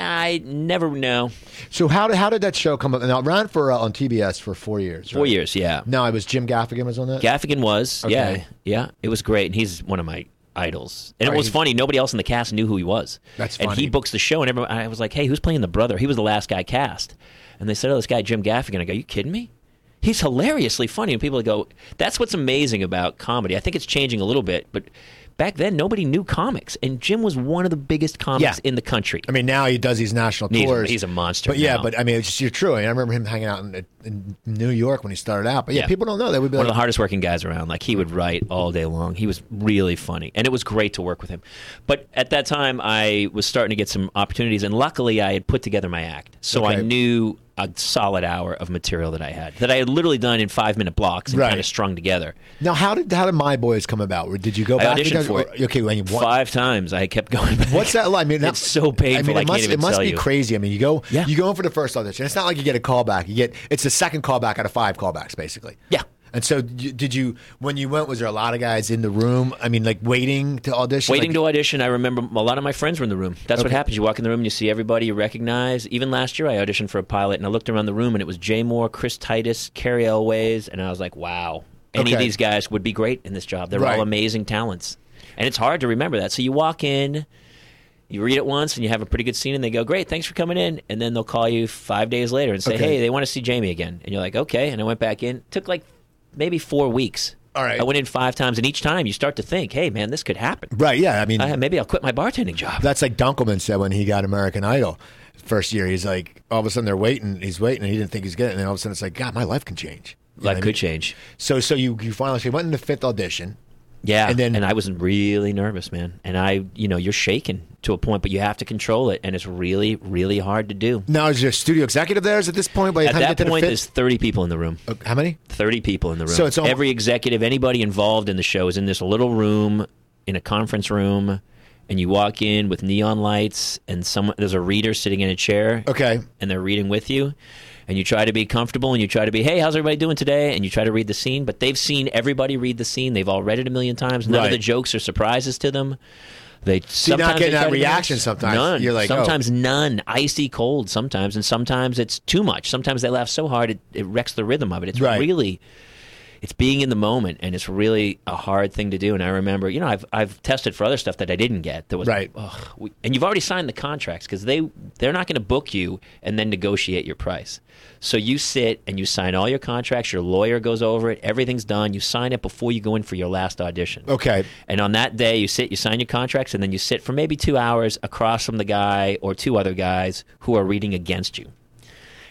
I never know. So how did how did that show come up? Now it ran for uh, on T B S for four years. Four right? years, yeah. No, it was Jim Gaffigan was on that. Gaffigan was, Okay. yeah, yeah. It was great, and he's one of my idols. And All it right, was he's- funny; nobody else in the cast knew who he was. That's And funny. he books the show, and everyone, I was like, "Hey, who's playing the brother?" He was the last guy cast, and they said, "Oh, this guy Jim Gaffigan." I go, "You kidding me? He's hilariously funny." And people go, "That's what's amazing about comedy." I think it's changing a little bit, but back then nobody knew comics, and Jim was one of the biggest comics Yeah. in the country. I mean, now he does these national He's a- tours. he's a monster But yeah, now. but I mean, it's just you're true. I, mean, I remember him hanging out in, in New York when he started out. But yeah, Yeah. people don't know. They would be One like, of the hardest working guys around. Like, he would write all day long. He was really funny, and it was great to work with him. But at that time, I was starting to get some opportunities, and luckily, I had put together my act, so I Okay. knew a solid hour of material that I had that I had literally done in five minute blocks and Right. kind of strung together. now, how did how did My Boys come about? Or did you go I back? auditioned again? for Or- it. Okay, when you won, Five times I kept going back. What's that like? I mean, that- It's so painful, I mean, I it can't must, even it must tell be you. crazy. I mean, you go, Yeah. you go in for the first audition. It's not like you get a callback. You get it's the second callback out of five callbacks, basically. Yeah. And so, you- did you when you went? Was there a lot of guys in the room? I mean, like waiting to audition. Waiting like, to audition, I remember a lot of my friends were in the room. That's what Okay. happens. You walk in the room and you see everybody you recognize. Even last year, I auditioned for a pilot, and I looked around the room, and it was Jay Moore, Chris Titus, Carrie Elways, and I was like, wow. Any of Okay. these guys would be great in this job. They're Right. all amazing talents. And it's hard to remember that. So you walk in, you read it once, and you have a pretty good scene, and they go, great, thanks for coming in. And then they'll call you five days later and say, Okay. hey, they want to see Jamie again. And you're like, okay. And I went back in. It took like maybe four weeks. All right. I went in five times, and each time you start to think, hey, man, this could happen. Right. Yeah. I mean, I, maybe I'll quit my bartending job. that's like Dunkelman said when he got American Idol. First year, he's like, all of a sudden they're waiting. He's waiting, and he didn't think he's getting it. And then all of a sudden, it's like, God, my life can change. You know Life what I could mean? change. So, so you you finally so you went in the fifth audition. Yeah, And then- and I was really nervous, man. And I, you know, you're shaking to a point, but you have to control it, and it's really, really hard to do. Now, is your studio executive there? Is at this point? By the At time you that get to point, the there's fifth, thirty people in the room. Uh, how many? thirty people in the room. So it's almo- every executive, anybody involved in the show is in this little room, in a conference room, and you walk in with neon lights, and someone there's a reader sitting in a chair. Okay. And they're reading with you, and you try to be comfortable, and you try to be, hey, how's everybody doing today? And you try to read the scene, but they've seen everybody read the scene. They've all read it a million times. None Right. of the jokes are surprises to them. They So you're not sometimes getting they that try to be reaction nice. sometimes. None. You're like, oh. sometimes none. Icy cold sometimes, and sometimes it's too much. Sometimes they laugh so hard it, it wrecks the rhythm of it. It's Right. really... It's being in the moment, and it's really a hard thing to do. And I remember, you know, I've I've tested for other stuff that I didn't get. That was Right. ugh, we, and you've already signed the contracts because they they're not going to book you and then negotiate your price. So you sit and you sign all your contracts. Your lawyer goes over it. Everything's done. You sign it before you go in for your last audition. Okay. And on that day, you sit, you sign your contracts, and then you sit for maybe two hours across from the guy or two other guys who are reading against you.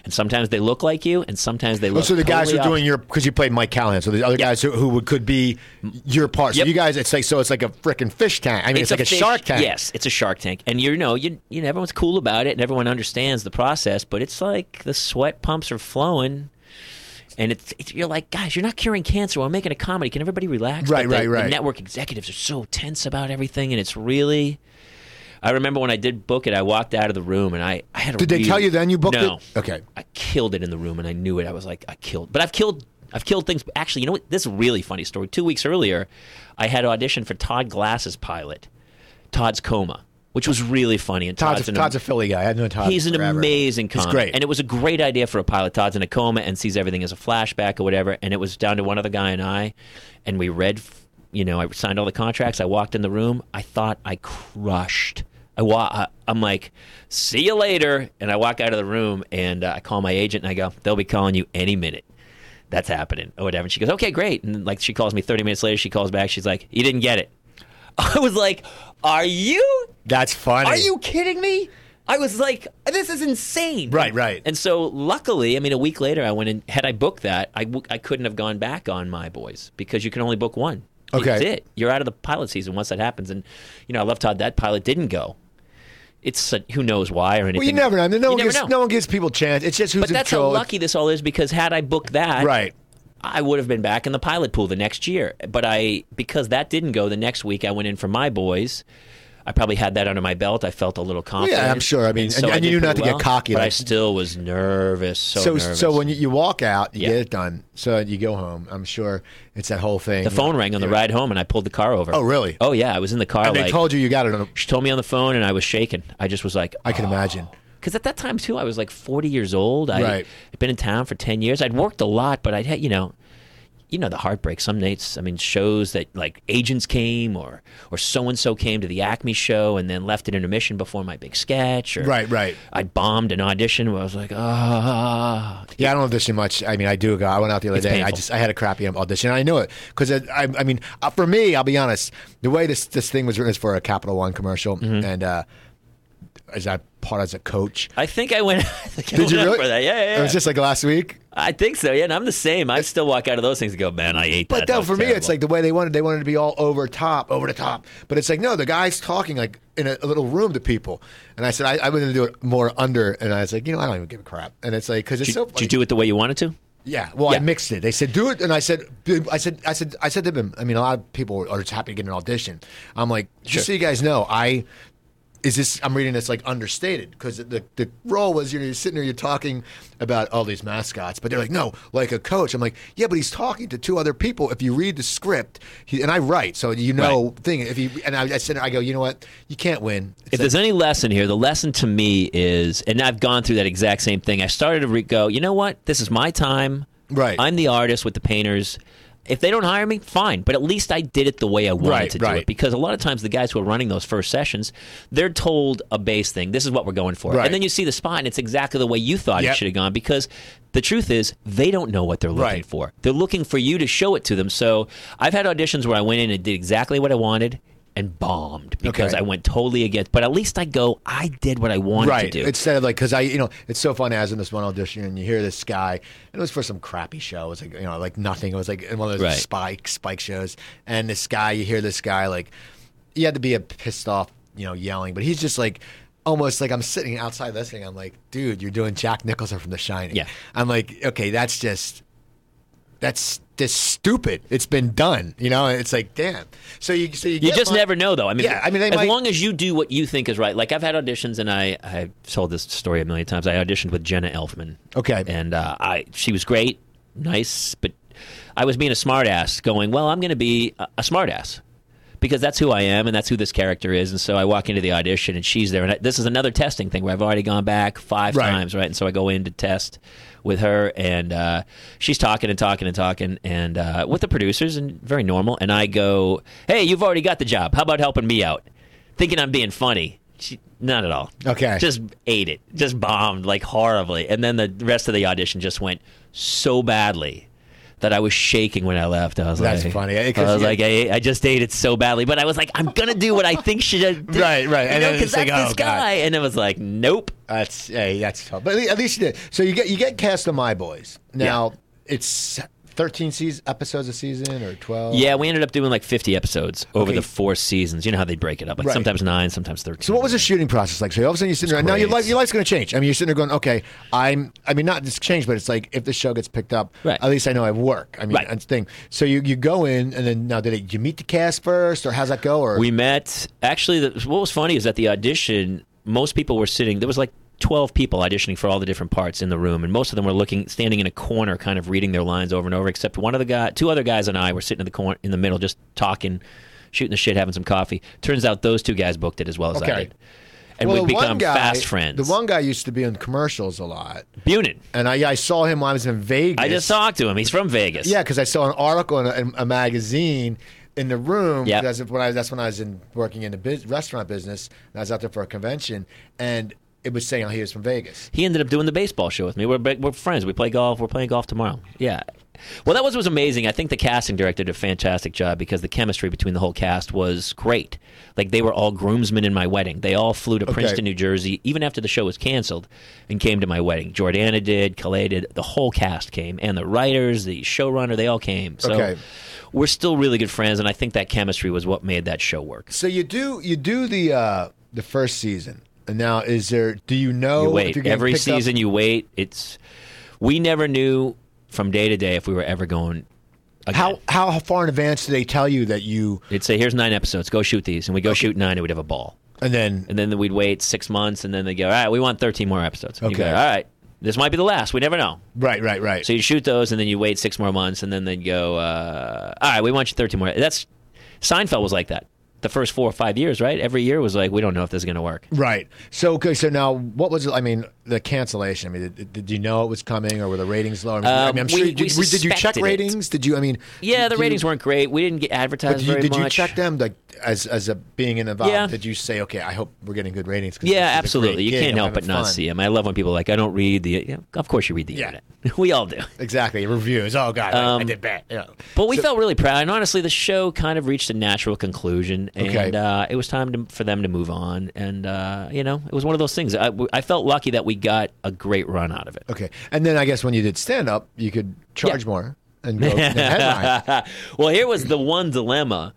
And sometimes they look like you, and sometimes they look. Oh, so the totally guys who are off. doing your because you played Mike Callahan. So the other Yep. guys who, who would, could be your part. So Yep. you guys, it's like so it's like a freaking fish tank. I mean, it's, like a, fish- shark tank. Yes, it's a shark tank, and you know, you you know, everyone's cool about it, and everyone understands the process. But it's like the sweat pumps are flowing, and it's, it's you're like, guys, you're not curing cancer. We're making a comedy. Can everybody relax? Right, But the, right, right. The network executives are so tense about everything, and it's really. I remember when I did book it, I walked out of the room, and I, I had a Did they really- tell you then you booked no. it? Okay. I killed it in the room, and I knew it. I was like, I killed. But I've killed I've killed things. Actually, you know what? This is a really funny story. Two weeks earlier, I had auditioned for Todd Glass's pilot, Todd's Coma, which was really funny. And Todd's, Todd's, a, an, Todd's a Philly guy. I've known Todd He's an forever. amazing He's comic. great. And it was a great idea for a pilot. Todd's in a coma and sees everything as a flashback or whatever. And it was down to one other guy and I. And we read, you know, I signed all the contracts. I walked in the room. I thought I crushed. I wa- I'm like, see you later. And I walk out of the room, and uh, I call my agent, and I go, they'll be calling you any minute. That's happening, or whatever. And she goes, okay, great. And like, she calls me thirty minutes later. She calls back. She's like, you didn't get it. I was like, are you? That's funny. Are you kidding me? I was like, this is insane. Right, right. And so luckily, I mean, a week later, I went in. Had I booked that, I, w- I couldn't have gone back on My Boys because you can only book one. Okay. That's it. You're out of the pilot season once that happens. And, you know, I love Todd. That pilot didn't go. It's uh, who knows why or anything. Well, you never know. I mean, no, You one never gives, know. no one gives people chance. It's just who's But in that's how control. lucky this all is, because had I booked that, Right. I would have been back in the pilot pool the next year. But I, because that didn't go, the next week I went in for My Boys. I probably had that under my belt. I felt a little confident. Yeah, I'm sure. I mean, and- so and I you did knew not pretty to get well, cocky, But I like- still was nervous, so, So, nervous. so when you, you walk out, you Yeah. get it done. So you go home. I'm sure it's that whole thing. the phone rang on the Yeah. ride home, and I pulled the car over. Oh, really? Oh, yeah. I was in the car. And like, they told you you got it on. A, she told me on the phone, and I was shaking. I just was like, I can imagine. because at that time too, I was like forty years old. I Right. had been in town for ten years. I'd worked a lot, but I'd had, you know, you know the heartbreak. Some nights, I mean, shows that like agents came or or so and so came to the Acme show and then left at intermission before my big sketch. Or Right, right. I bombed an audition where I was like, ah. Yeah, I don't audition much. I mean, I do go. I went out the other It's day. And I painful. just I had a crappy audition. I knew it because I, I mean, uh, for me, I'll be honest. The way this this thing was written is for a Capital One commercial, Mm-hmm. and uh, as I part as a coach. I think I went. I think I Did you went up really? For that. Yeah, yeah, yeah. It was just like last week. I think so. Yeah, and I'm the same. I still walk out of those things and go, man, I ate that. But That no, was for me, it's terrible." like the way they wanted. They wanted to be all over top, over the top. But it's like, no, the guy's talking like in a, a little room to people. And I said, I, I was going to do it more under. And I was like, you know, I don't even give a crap. And it's like, because it's Did, so did funny. you do it the way you wanted to? Yeah, well, I Yeah. mixed it. They said do it, and I said, I said, I said, I said to them. I mean, a lot of people are just happy to get an audition. I'm like, just Sure. so you guys know, I is this. I'm reading this like understated because the the role was you know, you're sitting there, you're talking about all these mascots, but they're like, no, like a coach. I'm like, yeah, but he's talking to two other people. If you read the script, he, and I write, so you know, Right. thing. If you and I, I said, I go, you know what, you can't win. It's If like- there's any lesson here, the lesson to me is, and I've gone through that exact same thing. I started to re- go, you know what? This is my time. Right. I'm the artist with the painters. If they don't hire me, fine. But at least I did it the way I wanted Right, to do right. it. Because a lot of times the guys who are running those first sessions, they're told a base thing. This is what we're going for. Right. And then you see the spot, and it's exactly the way you thought Yep. it should have gone. Because the truth is, they don't know what they're looking Right. for. They're looking for you to show it to them. So I've had auditions where I went in and did exactly what I wanted and bombed because Okay. I went totally against. But at least I go, I did what I wanted right. to do. Instead of like, because I, you know, it's so funny. I was in this one audition, and you hear this guy, and it was for some crappy show. It was like, you know, like nothing. It was like one of those Right. spike spike shows. And this guy, you hear this guy, like, he had to be a pissed off, you know, yelling, but he's just like. Almost like I'm sitting outside listening. I'm like, dude, you're doing Jack Nicholson from The Shining. Yeah. I'm like, okay, that's just, that's just stupid. It's been done. You know, it's like, damn. So you, so you, You get just my- never know, though. I mean, Yeah, I mean, they as might- long as you do what you think is right. Like I've had auditions, and I I've told this story a million times. I auditioned with Jenna Elfman. Okay. and uh, I she was great, nice, but I was being a smartass, going, well, I'm going to be a, a smartass because that's who I am, and that's who this character is. And so I walk into the audition, and she's there, and I, this is another testing thing where I've already gone back five Right. times, right? And so I go in to test with her, and uh, she's talking and talking and talking, and uh, with the producers, and very normal. And I go, "Hey, you've already got the job. How about helping me out?" Thinking I'm being funny. She, not at all. Okay. Just ate it. Just bombed like horribly. And then the rest of the audition just went so badly that I was shaking when I left. I was That's like, funny, I 'cause was you- like, I, I just ate it so badly, but I was like, I'm gonna do what I think should have. Right, right. You And know, then because it's like, that's oh, this God. guy. And it was like, nope. That's hey, that's tough. But at least you did. So you get you get cast on My Boys. Now yeah. it's thirteen season, episodes a season or twelve? Yeah, we ended up doing like fifty episodes over okay. the four seasons. You know how they break it up. Like right. sometimes nine, sometimes thirteen. So what was the shooting process like? So all of a sudden you're sitting there, now your, life, your life's going to change. I mean, you're sitting there going, okay, I'm, I mean, not just change, but it's like if the show gets picked up, right. at least I know I have work. I mean, right. that's the thing. So you, you go in and then now did, it, did you meet the cast first or how's that go? Or We met, actually, the, what was funny is at the audition, most people were sitting, there was like twelve people auditioning for all the different parts in the room, and most of them were looking, standing in a corner, kind of reading their lines over and over. Except one of the guy, two other guys, and I were sitting in the corner, in the middle, just talking, shooting the shit, having some coffee. Turns out those two guys booked it as well as okay. I did, and well, we've become guy, fast friends. The one guy used to be in commercials a lot, Bunin, and I, I saw him when I was in Vegas. I just talked to him. He's from Vegas. Yeah, because I saw an article in a, in a magazine. In the room, yep. because when I, that's when I was in working in the biz, restaurant business, and I was out there for a convention, and it was saying oh, he was from Vegas. He ended up doing the baseball show with me. We're we're friends. We play golf. We're playing golf tomorrow. Yeah. Well, that was was amazing. I think the casting director did a fantastic job because the chemistry between the whole cast was great. Like they were all groomsmen in my wedding. They all flew to okay. Princeton, New Jersey, even after the show was canceled, and came to my wedding. Jordana did, Calais did. The whole cast came, and the writers, the showrunner, they all came. So okay. we're still really good friends, and I think that chemistry was what made that show work. So you do you do the uh, the first season. And now, is there? Do you know? You wait if you're every season. Up? You wait. It's we never knew from day to day if we were ever going. Again. How how far in advance do they tell you that you? They'd say, "Here's nine episodes. Go shoot these," and we go okay. shoot nine, and we'd have a ball. And then and then we'd wait six months, and then they go, "All right, we want thirteen more episodes." And okay. you go, all right, this might be the last. We never know. Right, right, right. So you shoot those, and then you wait six more months, and then they'd go, uh, "All right, we want you thirteen more." That's Seinfeld was like that. The first four or five years, right? Every year was like, we don't know if this is going to work. Right. So, okay, so now, what was it? I mean, the cancellation. I mean, did, did you know it was coming, or were the ratings low? I mean, um, I mean I'm sure. We, did, we did you check ratings? It. Did you? I mean, yeah, the did ratings you, weren't great. We didn't get advertised did you, very did much. Did you check them, like as as a being involved? Yeah. Did you say, okay, I hope we're getting good ratings? Yeah, absolutely. You gig. can't I'm help but fun. not see them. I love when people are like, I don't read the. Yeah, of course, you read the yeah. internet. We all do. Exactly. Reviews. Oh God, um, I, I did bad. Yeah. But we so, felt really proud, and honestly, the show kind of reached a natural conclusion, and okay. uh, it was time to, for them to move on. And uh, you know, it was one of those things. I, I felt lucky that we got a great run out of it. Okay, and then I guess when you did stand up, you could charge yeah. more and go headline. Well, here was the one dilemma.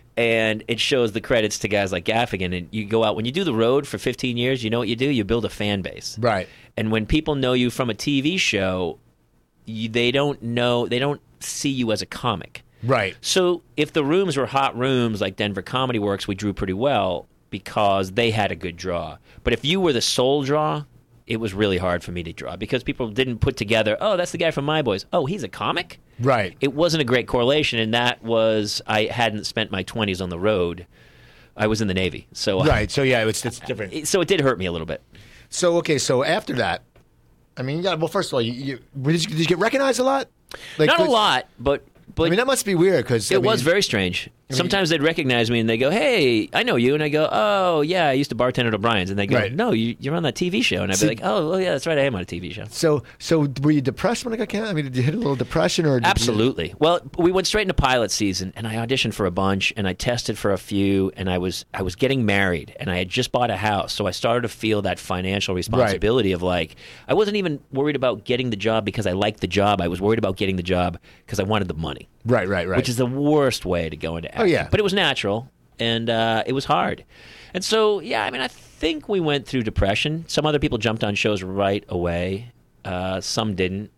And it shows the credits to guys like Gaffigan. And you go out, when you do the road for fifteen years, you know what you do? You build a fan base. Right. And when people know you from a T V show, you, they don't know, they don't see you as a comic. Right. So if the rooms were hot rooms like Denver Comedy Works, we drew pretty well because they had a good draw. But if you were the sole draw, it was really hard for me to draw because people didn't put together, oh, that's the guy from My Boys. Oh, he's a comic? Right. It wasn't a great correlation, and that was I hadn't spent my twenties on the road. I was in the Navy. so Right, so yeah, it's, it's different. So it did hurt me a little bit. So, okay, so after that, I mean, yeah, well, first of all, you, you, did, you, did you get recognized a lot? Like, Not a lot, but... But I mean, that must be weird because it I mean, was very strange. I mean, Sometimes they'd recognize me and they go, "Hey, I know you," and I go, "Oh, yeah, I used to bartend at O'Brien's," and they go, right. "No, you, you're on that T V show," and I'd See, be like, "Oh, well, yeah, that's right, I am on a T V show." So, so were you depressed when I got canceled? I mean, did you hit a little depression or? Did Absolutely. You... Well, we went straight into pilot season, and I auditioned for a bunch, and I tested for a few, and I was I was getting married, and I had just bought a house, so I started to feel that financial responsibility right. of like I wasn't even worried about getting the job because I liked the job. I was worried about getting the job because I wanted the money. Right, right, right. Which is the worst way to go into acting. Oh, yeah. But it was natural, and uh, it was hard. And so, yeah, I mean, I think we went through depression. Some other people jumped on shows right away. Uh, some didn't.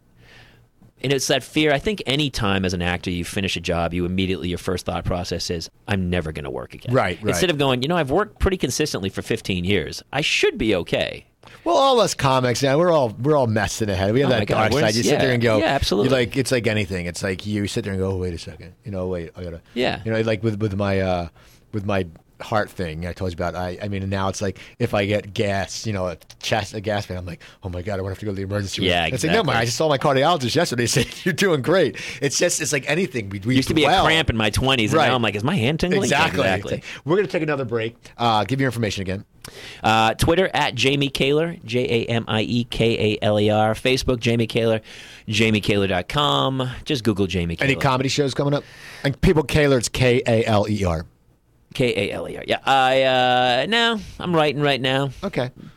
And it's that fear. I think any time as an actor you finish a job, you immediately, your first thought process is, I'm never going to work again. Right, right. Instead of going, you know, I've worked pretty consistently for fifteen years. I should be okay. Well, all us comics, yeah, we're all we're all messed in the head. We have Oh that my God, dark we're- side. You yeah, sit there and go, yeah, absolutely. you like it's like anything. It's like you sit there and go, oh, wait a second. You know, wait, I gotta. Yeah. You know, like with with my uh, with my heart thing I told you about. I I mean, now it's like if I get gas, you know, a chest a gas pain, I'm like, oh my God, I won't have to go to the emergency room. Yeah, It's like, no, man, I just saw my cardiologist yesterday. They said you're doing great. It's just it's like anything. We, we Used to be well. a cramp in my twenties, and Right. now I'm like, is my hand tingling? Exactly. Exactly. We're gonna take another break. Uh, give your information again. Uh, Twitter at Jamie Kaler, J A M I E K A L E R. Facebook, Jamie Kaler, jamie kaler dot com. Just Google Jamie Kaler. Any comedy shows coming up? And people, Kaler, it's K A L E R. K A L E R. Yeah, I, uh, no, I'm writing right now. Okay.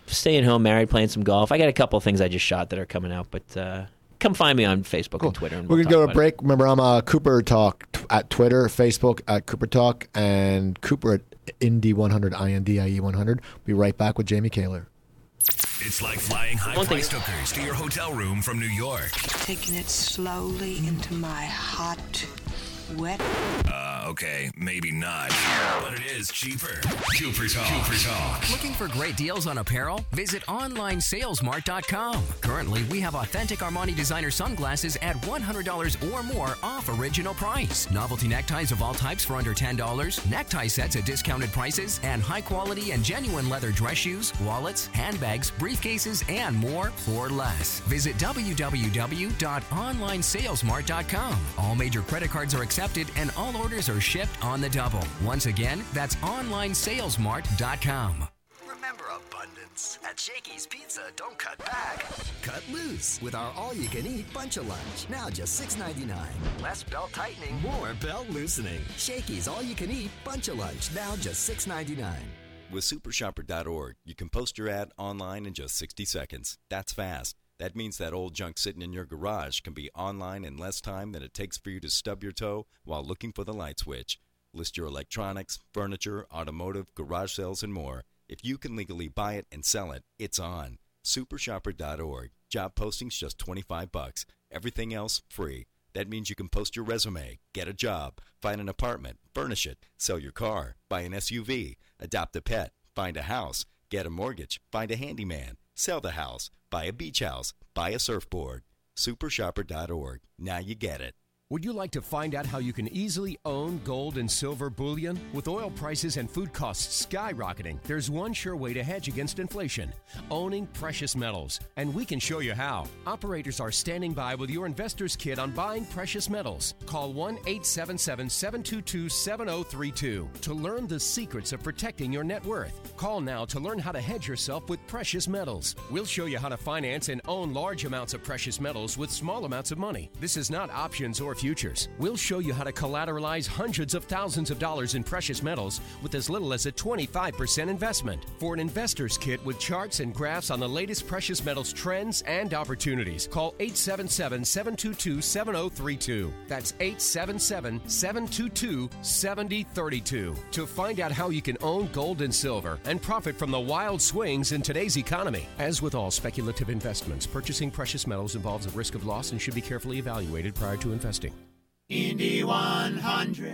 staying home, married, playing some golf. I got a couple of things I just shot that are coming out, but uh, come find me on Facebook cool. and Twitter. And We're we'll going to go to a break. It. Remember, I'm uh, Cooper Talk t- at Twitter, Facebook at Cooper Talk, and Cooper at Indy one hundred, I N D I E one hundred. We'll be right back with Jamie Kaler. It's like flying high-priced hookers to your hotel room from New York. Taking it slowly into my hot, wet... Uh, okay, maybe not. But it is cheaper. Cooper Talk. Cooper Talk. Looking for great deals on apparel? Visit online sales mart dot com. Currently, we have authentic Armani designer sunglasses at one hundred dollars or more off original price. Novelty neckties of all types for under ten dollars, necktie sets at discounted prices, and high-quality and genuine leather dress shoes, wallets, handbags, briefcases, and more for less. Visit w w w dot online sales mart dot com. All major credit cards are accepted, and all orders are shipped on the double. Once again, that's online sales mart dot com. Remember abundance. At Shakey's Pizza, don't cut back. Cut loose with our all-you-can-eat bunch of lunch. Now just six ninety-nine. Less belt tightening, more belt loosening. Shakey's all-you-can-eat bunch of lunch. Now just six ninety-nine. With super shopper dot org, you can post your ad online in just sixty seconds. That's fast. That means that old junk sitting in your garage can be online in less time than it takes for you to stub your toe while looking for the light switch. List your electronics, furniture, automotive, garage sales, and more. If you can legally buy it and sell it, it's on. super shopper dot org. Job postings just twenty-five bucks. Everything else free. That means you can post your resume, get a job, find an apartment, furnish it, sell your car, buy an S U V, adopt a pet, find a house, get a mortgage, find a handyman, sell the house, buy a beach house, buy a surfboard. super shopper dot org. Now you get it. Would you like to find out how you can easily own gold and silver bullion? With oil prices and food costs skyrocketing, there's one sure way to hedge against inflation: owning precious metals. And we can show you how. Operators are standing by with your investor's kit on buying precious metals. Call one eight seven seven, seven two two, seven zero three two to learn the secrets of protecting your net worth. Call now to learn how to hedge yourself with precious metals. We'll show you how to finance and own large amounts of precious metals with small amounts of money. This is not options or futures. We'll show you how to collateralize hundreds of thousands of dollars in precious metals with as little as a twenty-five percent investment. For an investor's kit with charts and graphs on the latest precious metals trends and opportunities, call eight seven seven, seven two two, seven zero three two. That's eight seven seven, seven two two, seven zero three two. To find out how you can own gold and silver and profit from the wild swings in today's economy. As with all speculative investments, purchasing precious metals involves a risk of loss and should be carefully evaluated prior to investing. Indy one hundred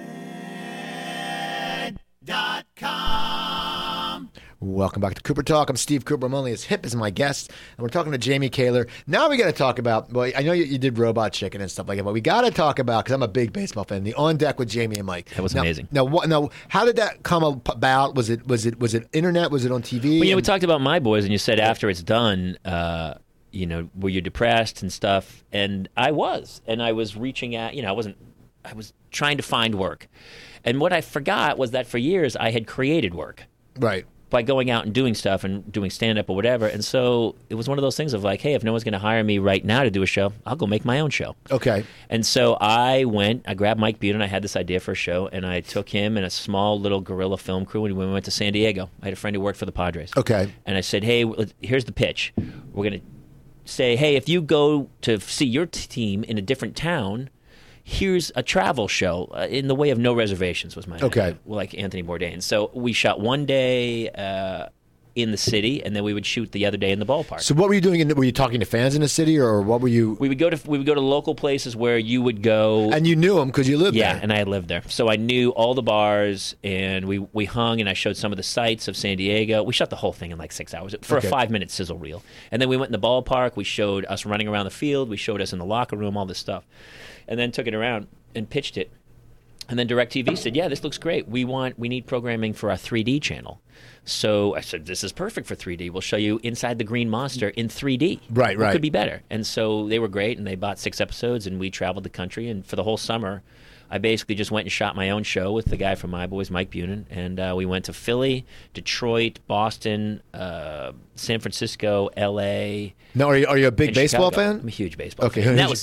dot com. Welcome back to Cooper Talk. I'm Steve Cooper. I'm only as hip as my guest, and we're talking to Jamie Kaler. Now we got to talk about, well, I know you, you did Robot Chicken and stuff like that, but we got to talk about, because I'm a big baseball fan, the On Deck with Jamie and Mike. That was now, amazing. Now, what, now, how did that come about? Was it was it was it internet? Was it on T V? Well, you know, we and, talked about My Boys, and you said after it's done, uh, you know, were you depressed and stuff? And I was, and I was reaching out. You know, I wasn't. I was trying to find work, and what I forgot was that for years I had created work. Right. By going out and doing stuff and doing stand-up or whatever. And so it was one of those things of like, hey, if no one's going to hire me right now to do a show, I'll go make my own show. Okay. And so I went, I grabbed Mike Bunin, I had this idea for a show, and I took him and a small little guerrilla film crew, and we went to San Diego. I had a friend who worked for the Padres. Okay. And I said, hey, here's the pitch. We're going to say, hey, if you go to see your t- team in a different town, here's a travel show uh, in the way of no reservations was my okay. idea, like Anthony Bourdain. So we shot one day uh, in the city, and then we would shoot the other day in the ballpark. So what were you doing? In the, were you talking to fans in the city, or what were you? We would go to we would go to local places where you would go, and you knew them because you lived yeah, there. Yeah, and I had lived there, so I knew all the bars, and we we hung, and I showed some of the sights of San Diego. We shot the whole thing in like six hours for okay. a five minute sizzle reel, and then we went in the ballpark. We showed us running around the field. We showed us in the locker room, all this stuff, and then took it around and pitched it. And then DirecTV said, yeah, this looks great. We want, we need programming for our three D channel. So I said, this is perfect for three D. We'll show you Inside the Green Monster in three D. Right, right. It could be better. And so they were great, and they bought six episodes, and we traveled the country. And for the whole summer, I basically just went and shot my own show with the guy from My Boys, Mike Bunin. And uh, we went to Philly, Detroit, Boston, uh, San Francisco, L A. Now, are you, are you a big baseball Chicago. fan? I'm a huge baseball okay. fan. And that was...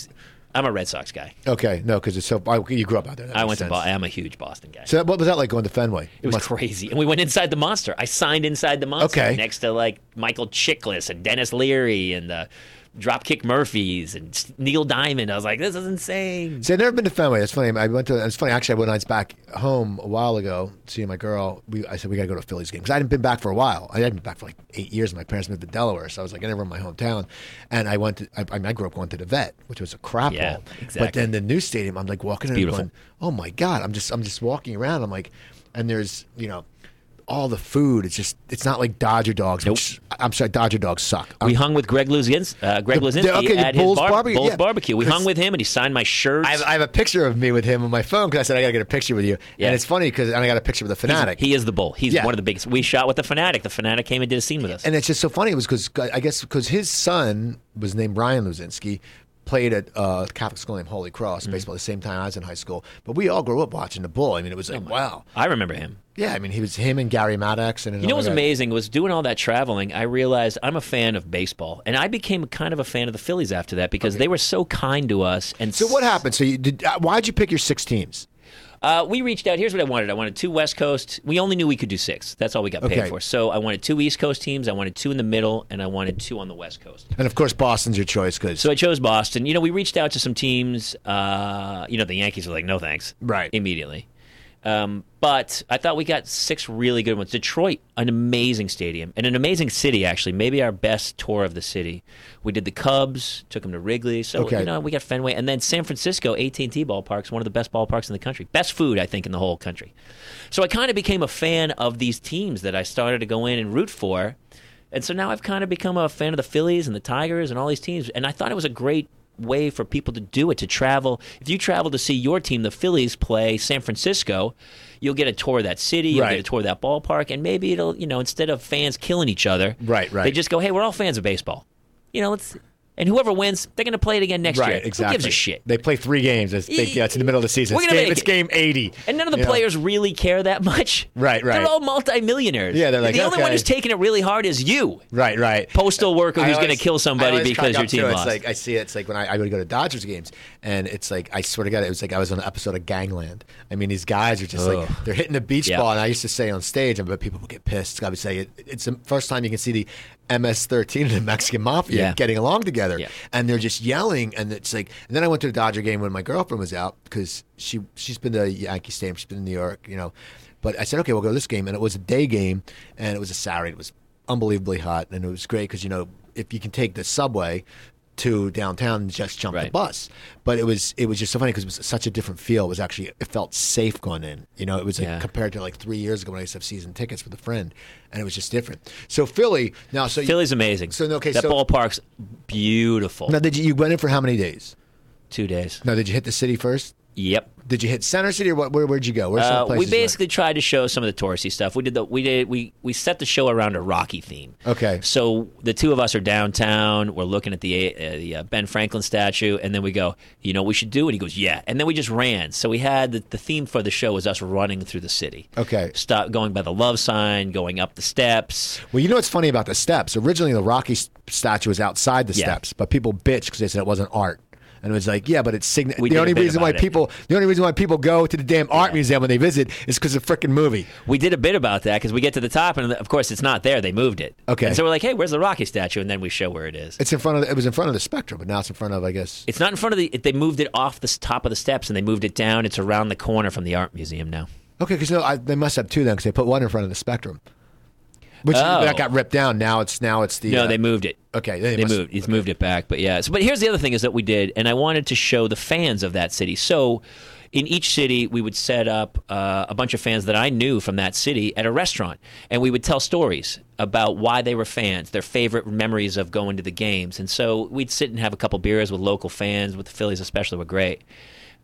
I'm a Red Sox guy. Okay, no, because it's so. I, you grew up out there. That I makes went sense. to. Bo- I'm a huge Boston guy. So what was that like going to Fenway? It was Must- crazy, and we went inside the Monster. I signed inside the Monster Okay. next to like Michael Chiklis and Dennis Leary and the Dropkick Murphys and Neil Diamond. I was like, this is insane. See, I've never been to Fenway. It's funny. I went to. It's funny. Actually, I went nights back home a while ago, seeing my girl. We, I said we got to go to a Phillies game because I hadn't been back for a while. I hadn't been back for like eight years. My parents moved to Delaware, so I was like, I never in my hometown. And I went to. I, I, mean, I grew up going to the Vet, which was a crap Yeah, hole. exactly. But then the new stadium, I'm like walking in, and beautiful. going, oh my god! I'm just, I'm just walking around. I'm like, and there's, you know. All the food, it's just, it's not like Dodger dogs. Nope. Which, I'm sorry, Dodger dogs suck. We I'm- hung with Greg Luzinski, uh, Greg The- Luzinski the- okay, the at Bulls his bar- barbecue, Bulls yeah. barbecue. We 'Cause- hung with him, and he signed my shirts. I have, I have a picture of me with him on my phone because I said I got to get a picture with you. Yeah. And it's funny because I got a picture with the Fanatic. He is the Bull. He's Yeah. one of the biggest. We shot with the Fanatic. The Fanatic came and did a scene with us. And it's just so funny. It was because I guess because his son was named Brian Luzinski, played at uh, a Catholic school named Holy Cross, Mm-hmm. baseball at the same time I was in high school. But we all grew up watching the Bull. I mean, it was like, wow. I remember him. Yeah, I mean, he was him and Gary Maddox. And You know what was another guy. amazing was doing all that traveling. I realized I'm a fan of baseball, and I became kind of a fan of the Phillies after that because they were so kind to us. And So what happened? So you did? Uh, why'd you pick your six teams? Uh, we reached out. Here's what I wanted. I wanted two West Coast. We only knew we could do six. That's all we got paid Okay. for. So I wanted two East Coast teams. I wanted two in the middle, and I wanted two on the West Coast. And of course, Boston's your choice because So I chose Boston. You know, we reached out to some teams. Uh, you know, the Yankees were like, no thanks. Right. Immediately. Um, but I thought we got six really good ones. Detroit, an amazing stadium and an amazing city, actually. Maybe our best tour of the city. We did the Cubs, took them to Wrigley. So, Okay. you know, we got Fenway. And then San Francisco, A T and T ballpark's one of the best ballparks in the country. Best food, I think, in the whole country. So I kind of became a fan of these teams that I started to go in and root for. And so now I've kind of become a fan of the Phillies and the Tigers and all these teams. And I thought it was a great way for people to do it, to travel. If you travel to see your team, the Phillies, play San Francisco, you'll get a tour of that city, you'll Right. get a tour of that ballpark, and maybe it'll, you know, instead of fans killing each other, Right, right. they just go, hey, we're all fans of baseball. You know, let's... And whoever wins, they're going to play it again next right, year. exactly. Who gives a shit? They play three games. It's, they, yeah, it's in the middle of the season. We're It's gonna game, make it's it. game eighty. And none of the You know? players really care that much. Right, right. They're all multimillionaires. Yeah, they're like, the only okay. one who's taking it really hard is you. Right, right. Postal worker I who's going to always- kill I somebody always because crack your up, team too. lost. It's like I see it. It's like when I, I would go to Dodgers games, and it's like I swear to God, it was like I was on an episode of Gangland. I mean, these guys are just like Ugh. they're hitting the beach Yeah. ball, and I used to say on stage, but people would get pissed. I would say it, it's the first time you can see the M S thirteen and the Mexican Mafia Yeah. getting along together, Yeah. and they're just yelling, and it's like. And then I went to the Dodger game when my girlfriend was out because she she's been to Yankee Stadium, she's been in New York, you know. But I said, okay, we'll go to this game, and it was a day game, and it was a Saturday. It was unbelievably hot, and it was great because you know if you can take the subway to downtown and just jump the Right. bus. But it was it was just so funny because it was such a different feel. It was actually it felt safe going in. You know, it was like Yeah. compared to like three years ago when I used to have season tickets with a friend, and it was just different. So Philly now, so you- Philly's amazing. So okay, that so ballpark's beautiful. now did you you went in for how many days? Two days. Now did you hit the city first? Yep. Did you hit Center City or what? Where where'd you go? Where's some Uh, places we you went? basically tried to show some of the touristy stuff. We did the we did we we set the show around a Rocky theme. Okay. So the two of us are downtown. We're looking at the uh, the uh, Ben Franklin statue, and then we go, you know, what we should do. And he goes, yeah. And then we just ran. So we had the, the theme for the show was us running through the city. Okay. Stop going by the love sign, going up the steps. Well, you know what's funny about the steps? Originally, the Rocky s- statue was outside the Yeah. steps, but people bitched because they said it wasn't art. And it was like, yeah, but it's sign- We the did a only bit reason why about it. people the only reason why people go to the damn art museum when they visit is because of the freaking movie. We did a bit about that because we get to the top, and of course it's not there. They moved it. Okay. And so we're like, hey, where's the Rocky statue? And then we show where it is. It's in front of the, it was in front of the Spectrum, but now it's in front of I guess. It's not in front of the. They moved it off the s- top of the steps and they moved it down. It's around the corner from the art museum now. Okay, because no, I, they must have two then because they put one in front of the Spectrum, which Oh. that got ripped down. Now it's now it's the No, uh, they moved it. Okay, They, must- moved. He's moved it back, but yeah. So, but here's the other thing is that we did, and I wanted to show the fans of that city. So, in each city, we would set up uh, a bunch of fans that I knew from that city at a restaurant, and we would tell stories about why they were fans, their favorite memories of going to the games, and so we'd sit and have a couple beers with local fans. With the Phillies, especially, were great.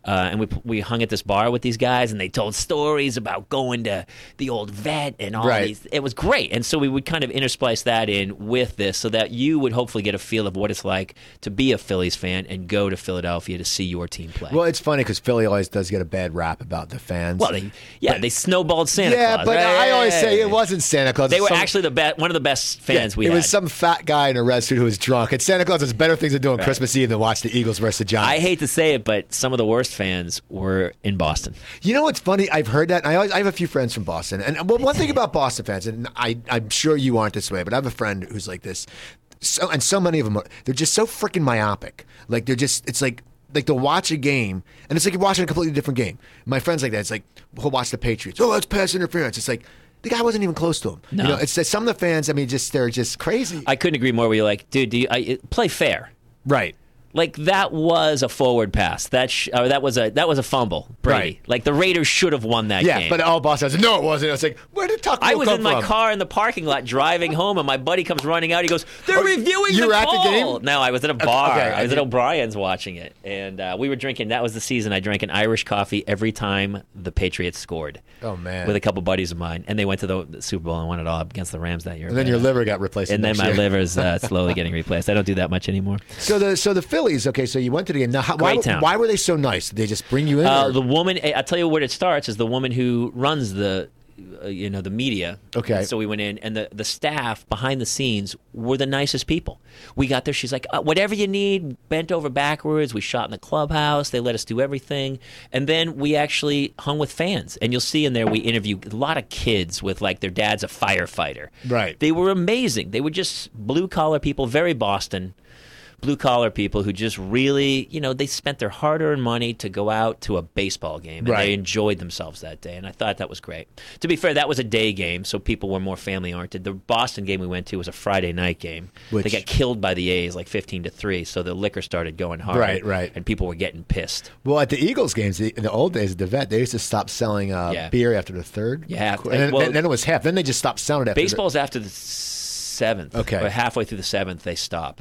Uh, and we we hung at this bar with these guys, and they told stories about going to the old vet and all Right. these. It was great. And so we would kind of intersplice that in with this so that you would hopefully get a feel of what it's like to be a Phillies fan and go to Philadelphia to see your team play. Well, it's funny because Philly always does get a bad rap about the fans. Well, they, yeah, But- they snowballed Santa yeah, Claus. but I always Hey. say it wasn't Santa Claus. They It's were some- actually the best, one of the best fans yeah, we it had. was some fat guy in a red suit who was drunk. And Santa Claus has better things to do on Christmas Eve than watch the Eagles versus the Giants. I hate to say it, but some of the worst fans were in Boston. You know what's funny? I've heard that. And I always, I have a few friends from Boston, and well, one thing about Boston fans, and I, I'm sure you aren't this way, but I have a friend who's like this. So, and so many of them are. They're just so freaking myopic. Like they're just. It's like. Like they'll watch a game, and it's like you're watching a completely different game. My friend's like that. It's like he'll watch the Patriots. Oh, that's pass interference. It's like the guy wasn't even close to him. No. You know, it's that some of the fans. I mean, just they're just crazy. I couldn't agree more. Where you're like, dude, do you, I, it, play fair. Right. Like that was a forward pass. That sh- or that was a that was a fumble. Brady. Right. Like the Raiders should have won that Yeah, game. but all Boston said, no, it wasn't. It's like, where did Taco I was come in my from? car in the parking lot driving home, and my buddy comes running out. He goes, "They're Oh, reviewing you the were at the call." game? No, I was at a bar. okay, I was I at did- O'Brien's watching it, and uh, we were drinking. That was the season I drank an Irish coffee every time the Patriots scored. Oh, man. With a couple buddies of mine, and they went to the, the Super Bowl and won it all against the Rams that year. And then But, your uh, liver got replaced. And the then next my year. liver's uh, slowly getting replaced. I don't do that much anymore. So the so the Phillies. Okay, so you went to the game. Now, how, why, Great town. why were they so nice? Did they just bring you in? Uh, or- the woman, I'll tell you where it starts, is the woman who runs the, uh, you know, the media. Okay. So we went in, and the, the staff behind the scenes were the nicest people. We got there, she's like, uh, whatever you need, bent over backwards. We shot in the clubhouse. They let us do everything. And then we actually hung with fans. And you'll see in there, we interview a lot of kids with, like, their dad's a firefighter. Right. They were amazing. They were just blue-collar people, very Boston. Blue-collar people who just really, you know, they spent their hard-earned money to go out to a baseball game, and Right. they enjoyed themselves that day, and I thought that was great. To be fair, that was a day game, so people were more family-oriented. The Boston game we went to was a Friday night game. Which- They got killed by the A's, like fifteen to three, so the liquor started going hard. Right, right. And people were getting pissed. Well, at the Eagles games, the- in the old days at the vet, they used to stop selling uh, Yeah. beer after the third. Yeah, and then, well- then, then it was half. Then they just stopped selling it after Baseball's after the seventh. Okay. Or halfway through the seventh, they stop,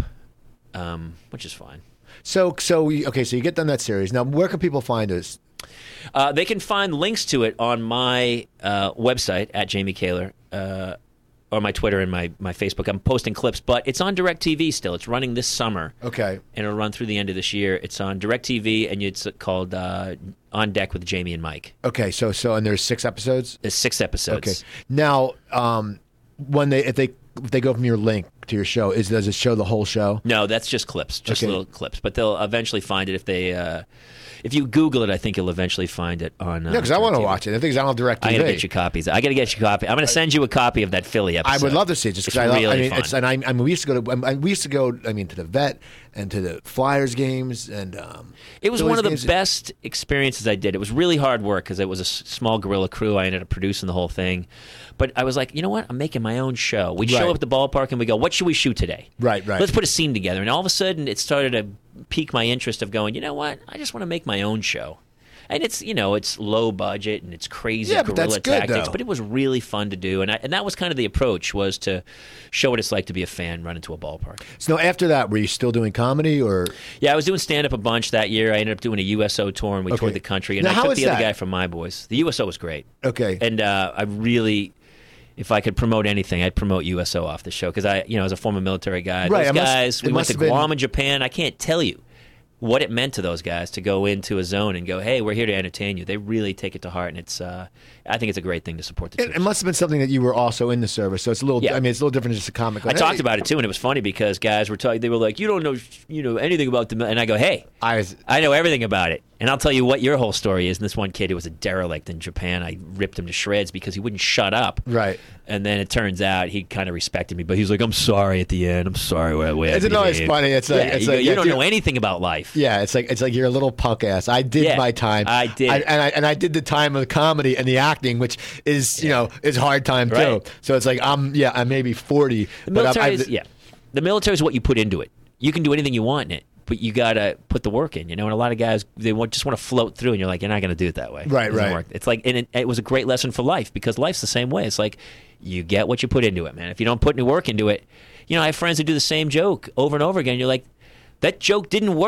um, which is fine. The, so, so we, okay, so you get done that series. Now, where can people find us? Uh, they can find links to it on my uh, website at Jamie Kaler, uh, or my Twitter and my, my Facebook. I'm posting clips, but it's on DirecTV still. It's running this summer. Okay. And it'll run through the end of this year. It's on DirecTV, and it's called uh, On Deck with Jamie and Mike. Okay, so so and there's six episodes. There's six episodes. Okay. Now, um, when they if they if they go from your link to your show, is does it show the whole show? No, that's just clips, just Okay. little clips. But they'll eventually find it if they, uh, if you Google it. I think you'll eventually find it on. Uh, Yeah, because I want to DirecTV. watch it. The thing is, I don't have direct T V. I gotta get you copies. I gotta get you a copy. I'm gonna send you a copy of that Philly episode. I would love to see it just It's because I, love- really I mean, fun. it's and I, I mean, we used to go to I, we used to go. I mean, to the vet and to the Flyers games, and um, It was Phillies one of the games. best experiences I did. It was really hard work because it was a s- small guerrilla crew. I ended up producing the whole thing. But I was like, you know what? I'm making my own show. We'd Right. show up at the ballpark and we go, what should we shoot today? Right, right. Let's put a scene together. And all of a sudden, it started to pique my interest of going, you know what? I just want to make my own show. And it's, you know, it's low budget and it's crazy Yeah, but guerrilla that's good, tactics, though. but it was really fun to do. And I, and that was kind of the approach, was to show what it's like to be a fan, run into a ballpark. So after that, were you still doing comedy or? Yeah, I was doing stand-up a bunch that year. I ended up doing a U S O tour, and we Okay. toured the country. And Now, I how took is the other that? guy from My Boys. The U S O was great. Okay. And uh, I really, if I could promote anything, I'd promote U S O off the show because I, you know, as a former military guy, Right, those it must- guys, it we went must to have been- Guam and Japan. I can't tell you what it meant to those guys to go into a zone and go, hey, we're here to entertain you. They really take it to heart, and it's, uh, I think it's a great thing to support the It, troops. it must have been something that you were also in the service, so it's a little. Yeah. I mean, it's a little different than just a comic. I Like, talked hey, about it too, and it was funny because guys were talking. They were like, "You don't know, you know, anything about the," mil-" and I go, "Hey, I was. I know everything about it, and I'll tell you what your whole story is." And this one kid who was a derelict in Japan, I ripped him to shreds because he wouldn't shut up. Right. And then it turns out he kind of respected me, but he was like, "I'm sorry." At the end, I'm sorry. Way, way Isn't it always funny? It's like- yeah, it's you, go, like, you yeah, don't dude- know anything about life. Yeah, it's like it's like you're a little punk ass. I did Yeah, my time. I did. and I and I did the time of the comedy and the acting, which is you know is hard time too. Right. So it's like I'm yeah I'm maybe forty, The but military I'm, is, I've, yeah. The military is what you put into it. You can do anything you want in it, but you gotta put the work in. You know, and a lot of guys they want, just want to float through, and you're like, you're not gonna do it that way. Right, It doesn't right. work. It's like, and it, it was a great lesson for life because life's the same way. It's like you get what you put into it, man. If you don't put any work into it, you know, I have friends who do the same joke over and over again. You're like, that joke didn't work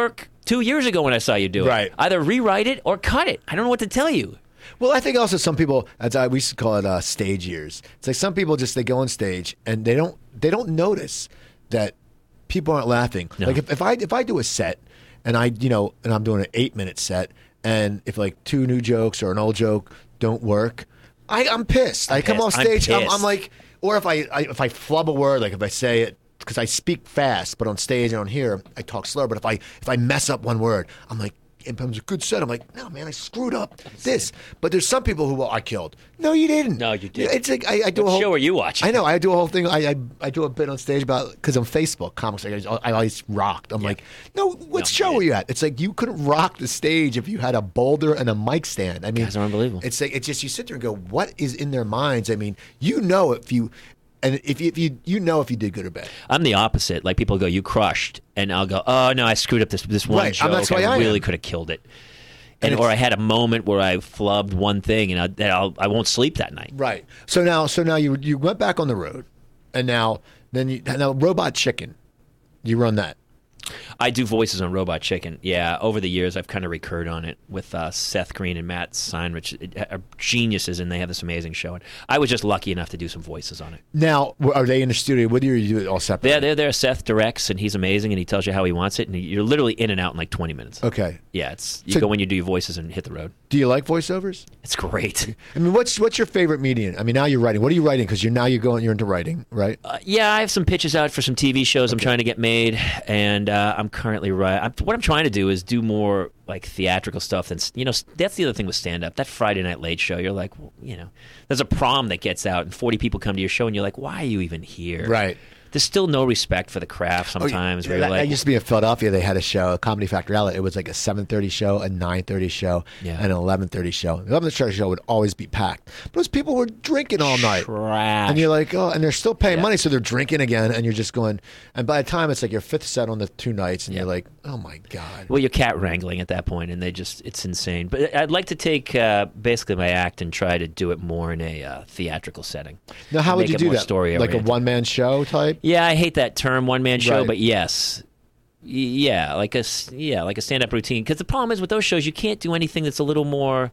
two years ago when I saw you do it. Right. Either rewrite it or cut it. I don't know what to tell you. Well, I think also some people, as I, we used to call it uh, stage years. It's like some people just, they go on stage and they don't they don't notice that people aren't laughing. No. Like if, if I if I do a set and I, you know, and I'm doing an eight minute set, and if like two new jokes or an old joke don't work, I, I'm pissed. I'm I come pissed. off stage, I'm I'm, I'm like, or if I, I if I flub a word, like if I say it, because I speak fast, but on stage and on here I talk slower. But if I if I mess up one word, I'm like, it becomes a good set. I'm like, no, man, I screwed up this. But there's some people who, well, I killed. No, you didn't. No, you didn't. It's like I, I do What a whole show are you watching? I know. I do a whole thing. I I, I do a bit on stage about because on Facebook comics. I, I always rocked. I'm Yeah. like, no, what No, show you were you at? It's like you couldn't rock the stage if you had a boulder and a mic stand. I mean, Guys are unbelievable. It's like it's just you sit there and go, what is in their minds? I mean, you know if you. And if you, if you you know if you did good or bad. I'm the opposite. Like people go, you crushed, and I'll go, oh no, I screwed up this this one Right. joke. And that's why I I really am. could have killed it. And And, or it's- I had a moment where I flubbed one thing, and I, that I'll, I won't sleep that night. Right. So now so now you you went back on the road, and now then you now Robot Chicken, you run that. I do voices on Robot Chicken. Yeah, over the years, I've kind of recurred on it with uh, Seth Green and Matt Seinrich, it, are geniuses, and they have this amazing show. And I was just lucky enough to do some voices on it. Now are they in the studio with you, or you do it all separate? Yeah, they're there. Seth directs, and he's amazing, and he tells you how he wants it, and you're literally in and out in like twenty minutes. Okay. Yeah, it's you So- go when you do your voices and hit the road. Do you like voiceovers? It's great. I mean, what's what's your favorite medium? I mean, now you're writing. What are you writing? Because you're now you're going you're into writing, right? Uh, yeah, I have some pitches out for some T V shows I'm trying to get made, and uh, I'm currently right. I'm, what I'm trying to do is do more like theatrical stuff. Than you know, that's the other thing with stand up. That Friday Night Late show, you're like, well, you know, there's a prom that gets out, and forty people come to your show, and you're like, why are you even here? Right. There's still no respect for the craft sometimes. Oh, where yeah, you're I like, used to be in Philadelphia. They had a show, a Comedy Factory outlet. It was like a seven thirty show, a nine thirty show, Yeah. and an eleven thirty show. The eleven thirty show would always be packed. But those people were drinking all night. trash. And you're like, oh, and they're still paying Yeah. money, so they're drinking again, and you're just going. And by the time it's like your fifth set on the two nights, and Yeah. you're like, oh my god. Well, you're cat wrangling at that point, and they just—it's insane. But I'd like to take uh, basically my act and try to do it more in a uh, theatrical setting. Now, how would Make you it do more that? story Like a oriented. one man show type? Yeah, I hate that term, one man show, Right. but yes, Y- yeah, like a s- yeah, like a stand up routine. Because the problem is with those shows, you can't do anything that's a little more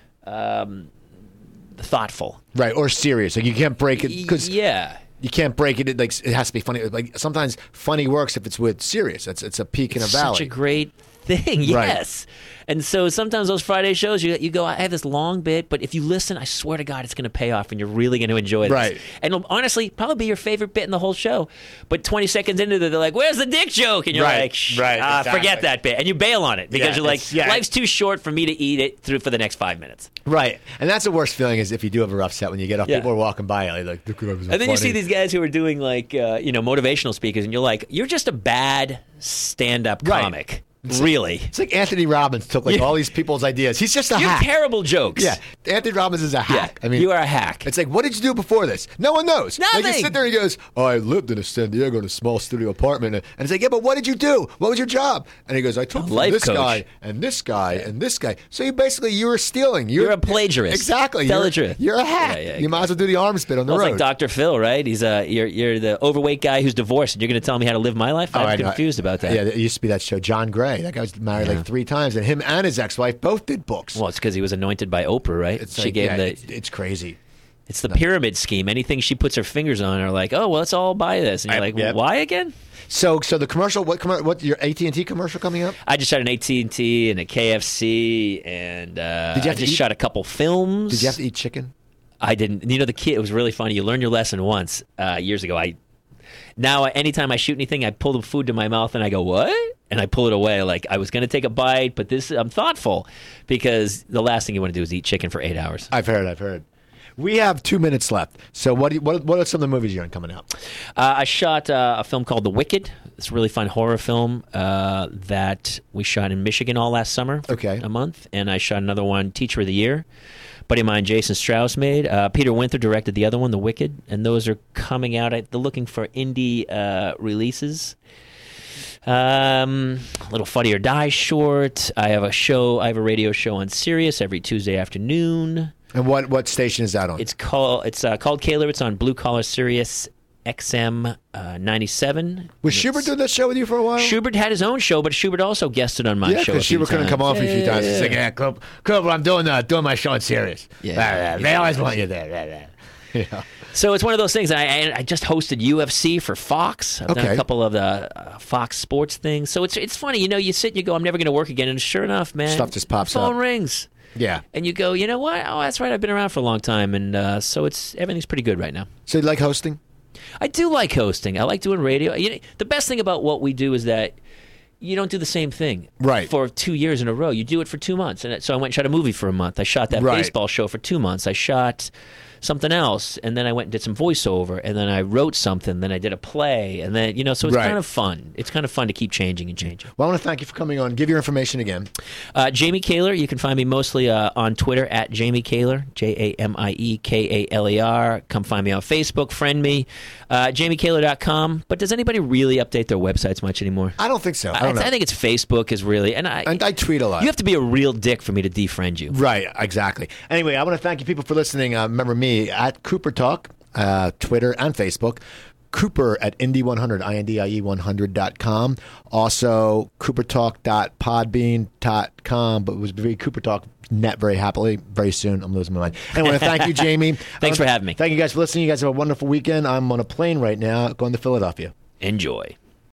um, thoughtful. Right, or serious. Like you can't break it because yeah. you can't break it. Like it has to be funny. Like sometimes funny works if it's with serious. It's it's a peak in a It's valley. such a great thing, yes. And so sometimes those Friday shows, you you go, I have this long bit, but if you listen, I swear to God, it's going to pay off, and you're really going to enjoy this. Right. And it'll honestly probably be your favorite bit in the whole show. But twenty seconds into it, they're like, "Where's the dick joke?" And you're Right, like, Shh, right, ah, exactly. forget that bit, and you bail on it because Yeah, you're like, it's- yeah. life's too short for me to eat it through for the next five minutes. Right, and that's the worst feeling is if you do have a rough set when you get up. Yeah. People are walking by, like, like "Look, it was And then you funny." see these guys who are doing like uh, you know motivational speakers, and you're like, you're just a bad stand-up Right. comic, really. It's like Anthony Robbins took like Yeah. all these people's ideas. He's just a You have hack. terrible jokes. Yeah, Anthony Robbins is a Yeah, hack. I mean, you are a hack. It's like, what did you do before this? No one knows. Like you Nothing. sit there and he goes, "Oh, I lived in a San Diego in a small studio apartment," and it's like, "Yeah, but what did you do? What was your job?" And he goes, "I took from life this coach. guy and this guy and this guy." So you basically you were stealing. You're, You're a plagiarist. Exactly. Tell you're, the truth. You're a hack. Yeah, yeah, you might as well do the arm spit on the Well, it's road. like Doctor Phil, right? He's uh, you're you're the overweight guy who's divorced, and you're going to tell me how to live my life? Oh, I'm I know. confused about that. Yeah, there used to be that show, John Gray. That guy was married like three times, and him and his ex-wife both did books. Well, it's because he was anointed by Oprah, right? It's she like, gave yeah, him the. it's, it's crazy. It's the pyramid scheme. Anything she puts her fingers on are like, oh, well, let's all buy this, and you're I- like, yep. why again? So, so the commercial, what commer- what your A T and T commercial coming up? I just shot an A T and T and a K F C, and uh, Did you have I to just eat- shot a couple films. Did you have to eat chicken? I didn't. You know, the kid. It was really funny. You learn your lesson once uh, years ago. I now anytime I shoot anything, I pull the food to my mouth and I go, "What?" and I pull it away. Like I was going to take a bite, but this I'm thoughtful because the last thing you want to do is eat chicken for eight hours. I've heard. I've heard. We have two minutes left. So, what do you, what what are some of the movies you're in coming out? Uh, I shot uh, a film called The Wicked. It's a really fun horror film uh, that we shot in Michigan all last summer for Okay. a month. And I shot another one, Teacher of the Year. Buddy of mine, Jason Strauss, made. Uh, Peter Winther directed the other one, The Wicked. And those are coming out. I, they're looking for indie uh, releases. Um, a little Funny or Die short. I have a show. I have a radio show on Sirius every Tuesday afternoon. And what what station is that on? It's called it's uh, called Kaler. It's on Blue Collar Sirius X M uh, ninety-seven. Was Schubert doing that show with you for a while? Schubert had his own show, but Schubert also guested on my yeah, show. Yeah, because Schubert couldn't come on for a few times. Yeah, He's like, yeah, Cooper, Cooper, I'm doing, uh, doing my show in Sirius. Yeah, yeah, yeah, they yeah, always yeah. want you there. Yeah. So it's one of those things. I, I, I just hosted U F C for Fox. I've okay. done a couple of the uh, Fox Sports things. So it's it's funny. You know, you sit and you go, I'm never going to work again. And sure enough, man. Stuff just pops phone up. Phone rings. Yeah. And you go, you know what? Oh, that's right. I've been around for a long time. And uh, so it's everything's pretty good right now. So you like hosting? I do like hosting. I like doing radio. You know, the best thing about what we do is that you don't do the same thing right. for two years in a row. You do it for two months. And so I went and shot a movie for a month. I shot that right. baseball show for two months. I shot something else, and then I went and did some voiceover, and then I wrote something, then I did a play, and then, you know, so it's right. kind of fun. It's kind of fun to keep changing and changing. Well, I want to thank you for coming on. Give your information again. Uh, Jamie Kaler, you can find me mostly uh, on Twitter at Jamie Kaler, J A M I E K A L E R. Come find me on Facebook, friend me, uh, jamie kaler dot com. But does anybody really update their websites much anymore? I don't think so. I, don't I, know. I think it's Facebook is really, and I, and I tweet a lot. You have to be a real dick for me to defriend you. Right, exactly. Anyway, I want to thank you people for listening. Uh, remember me at Cooper Talk, uh, Twitter and Facebook. Cooper at Indie one hundred, I N D I E one hundred dot com. Also, cooper talk dot podbean dot com. But it was very Cooper Talk net very happily. Very soon, I'm losing my mind. Anyway, thank you, Jamie. Thanks for having me. Thank you guys for listening. You guys have a wonderful weekend. I'm on a plane right now going to Philadelphia. Enjoy.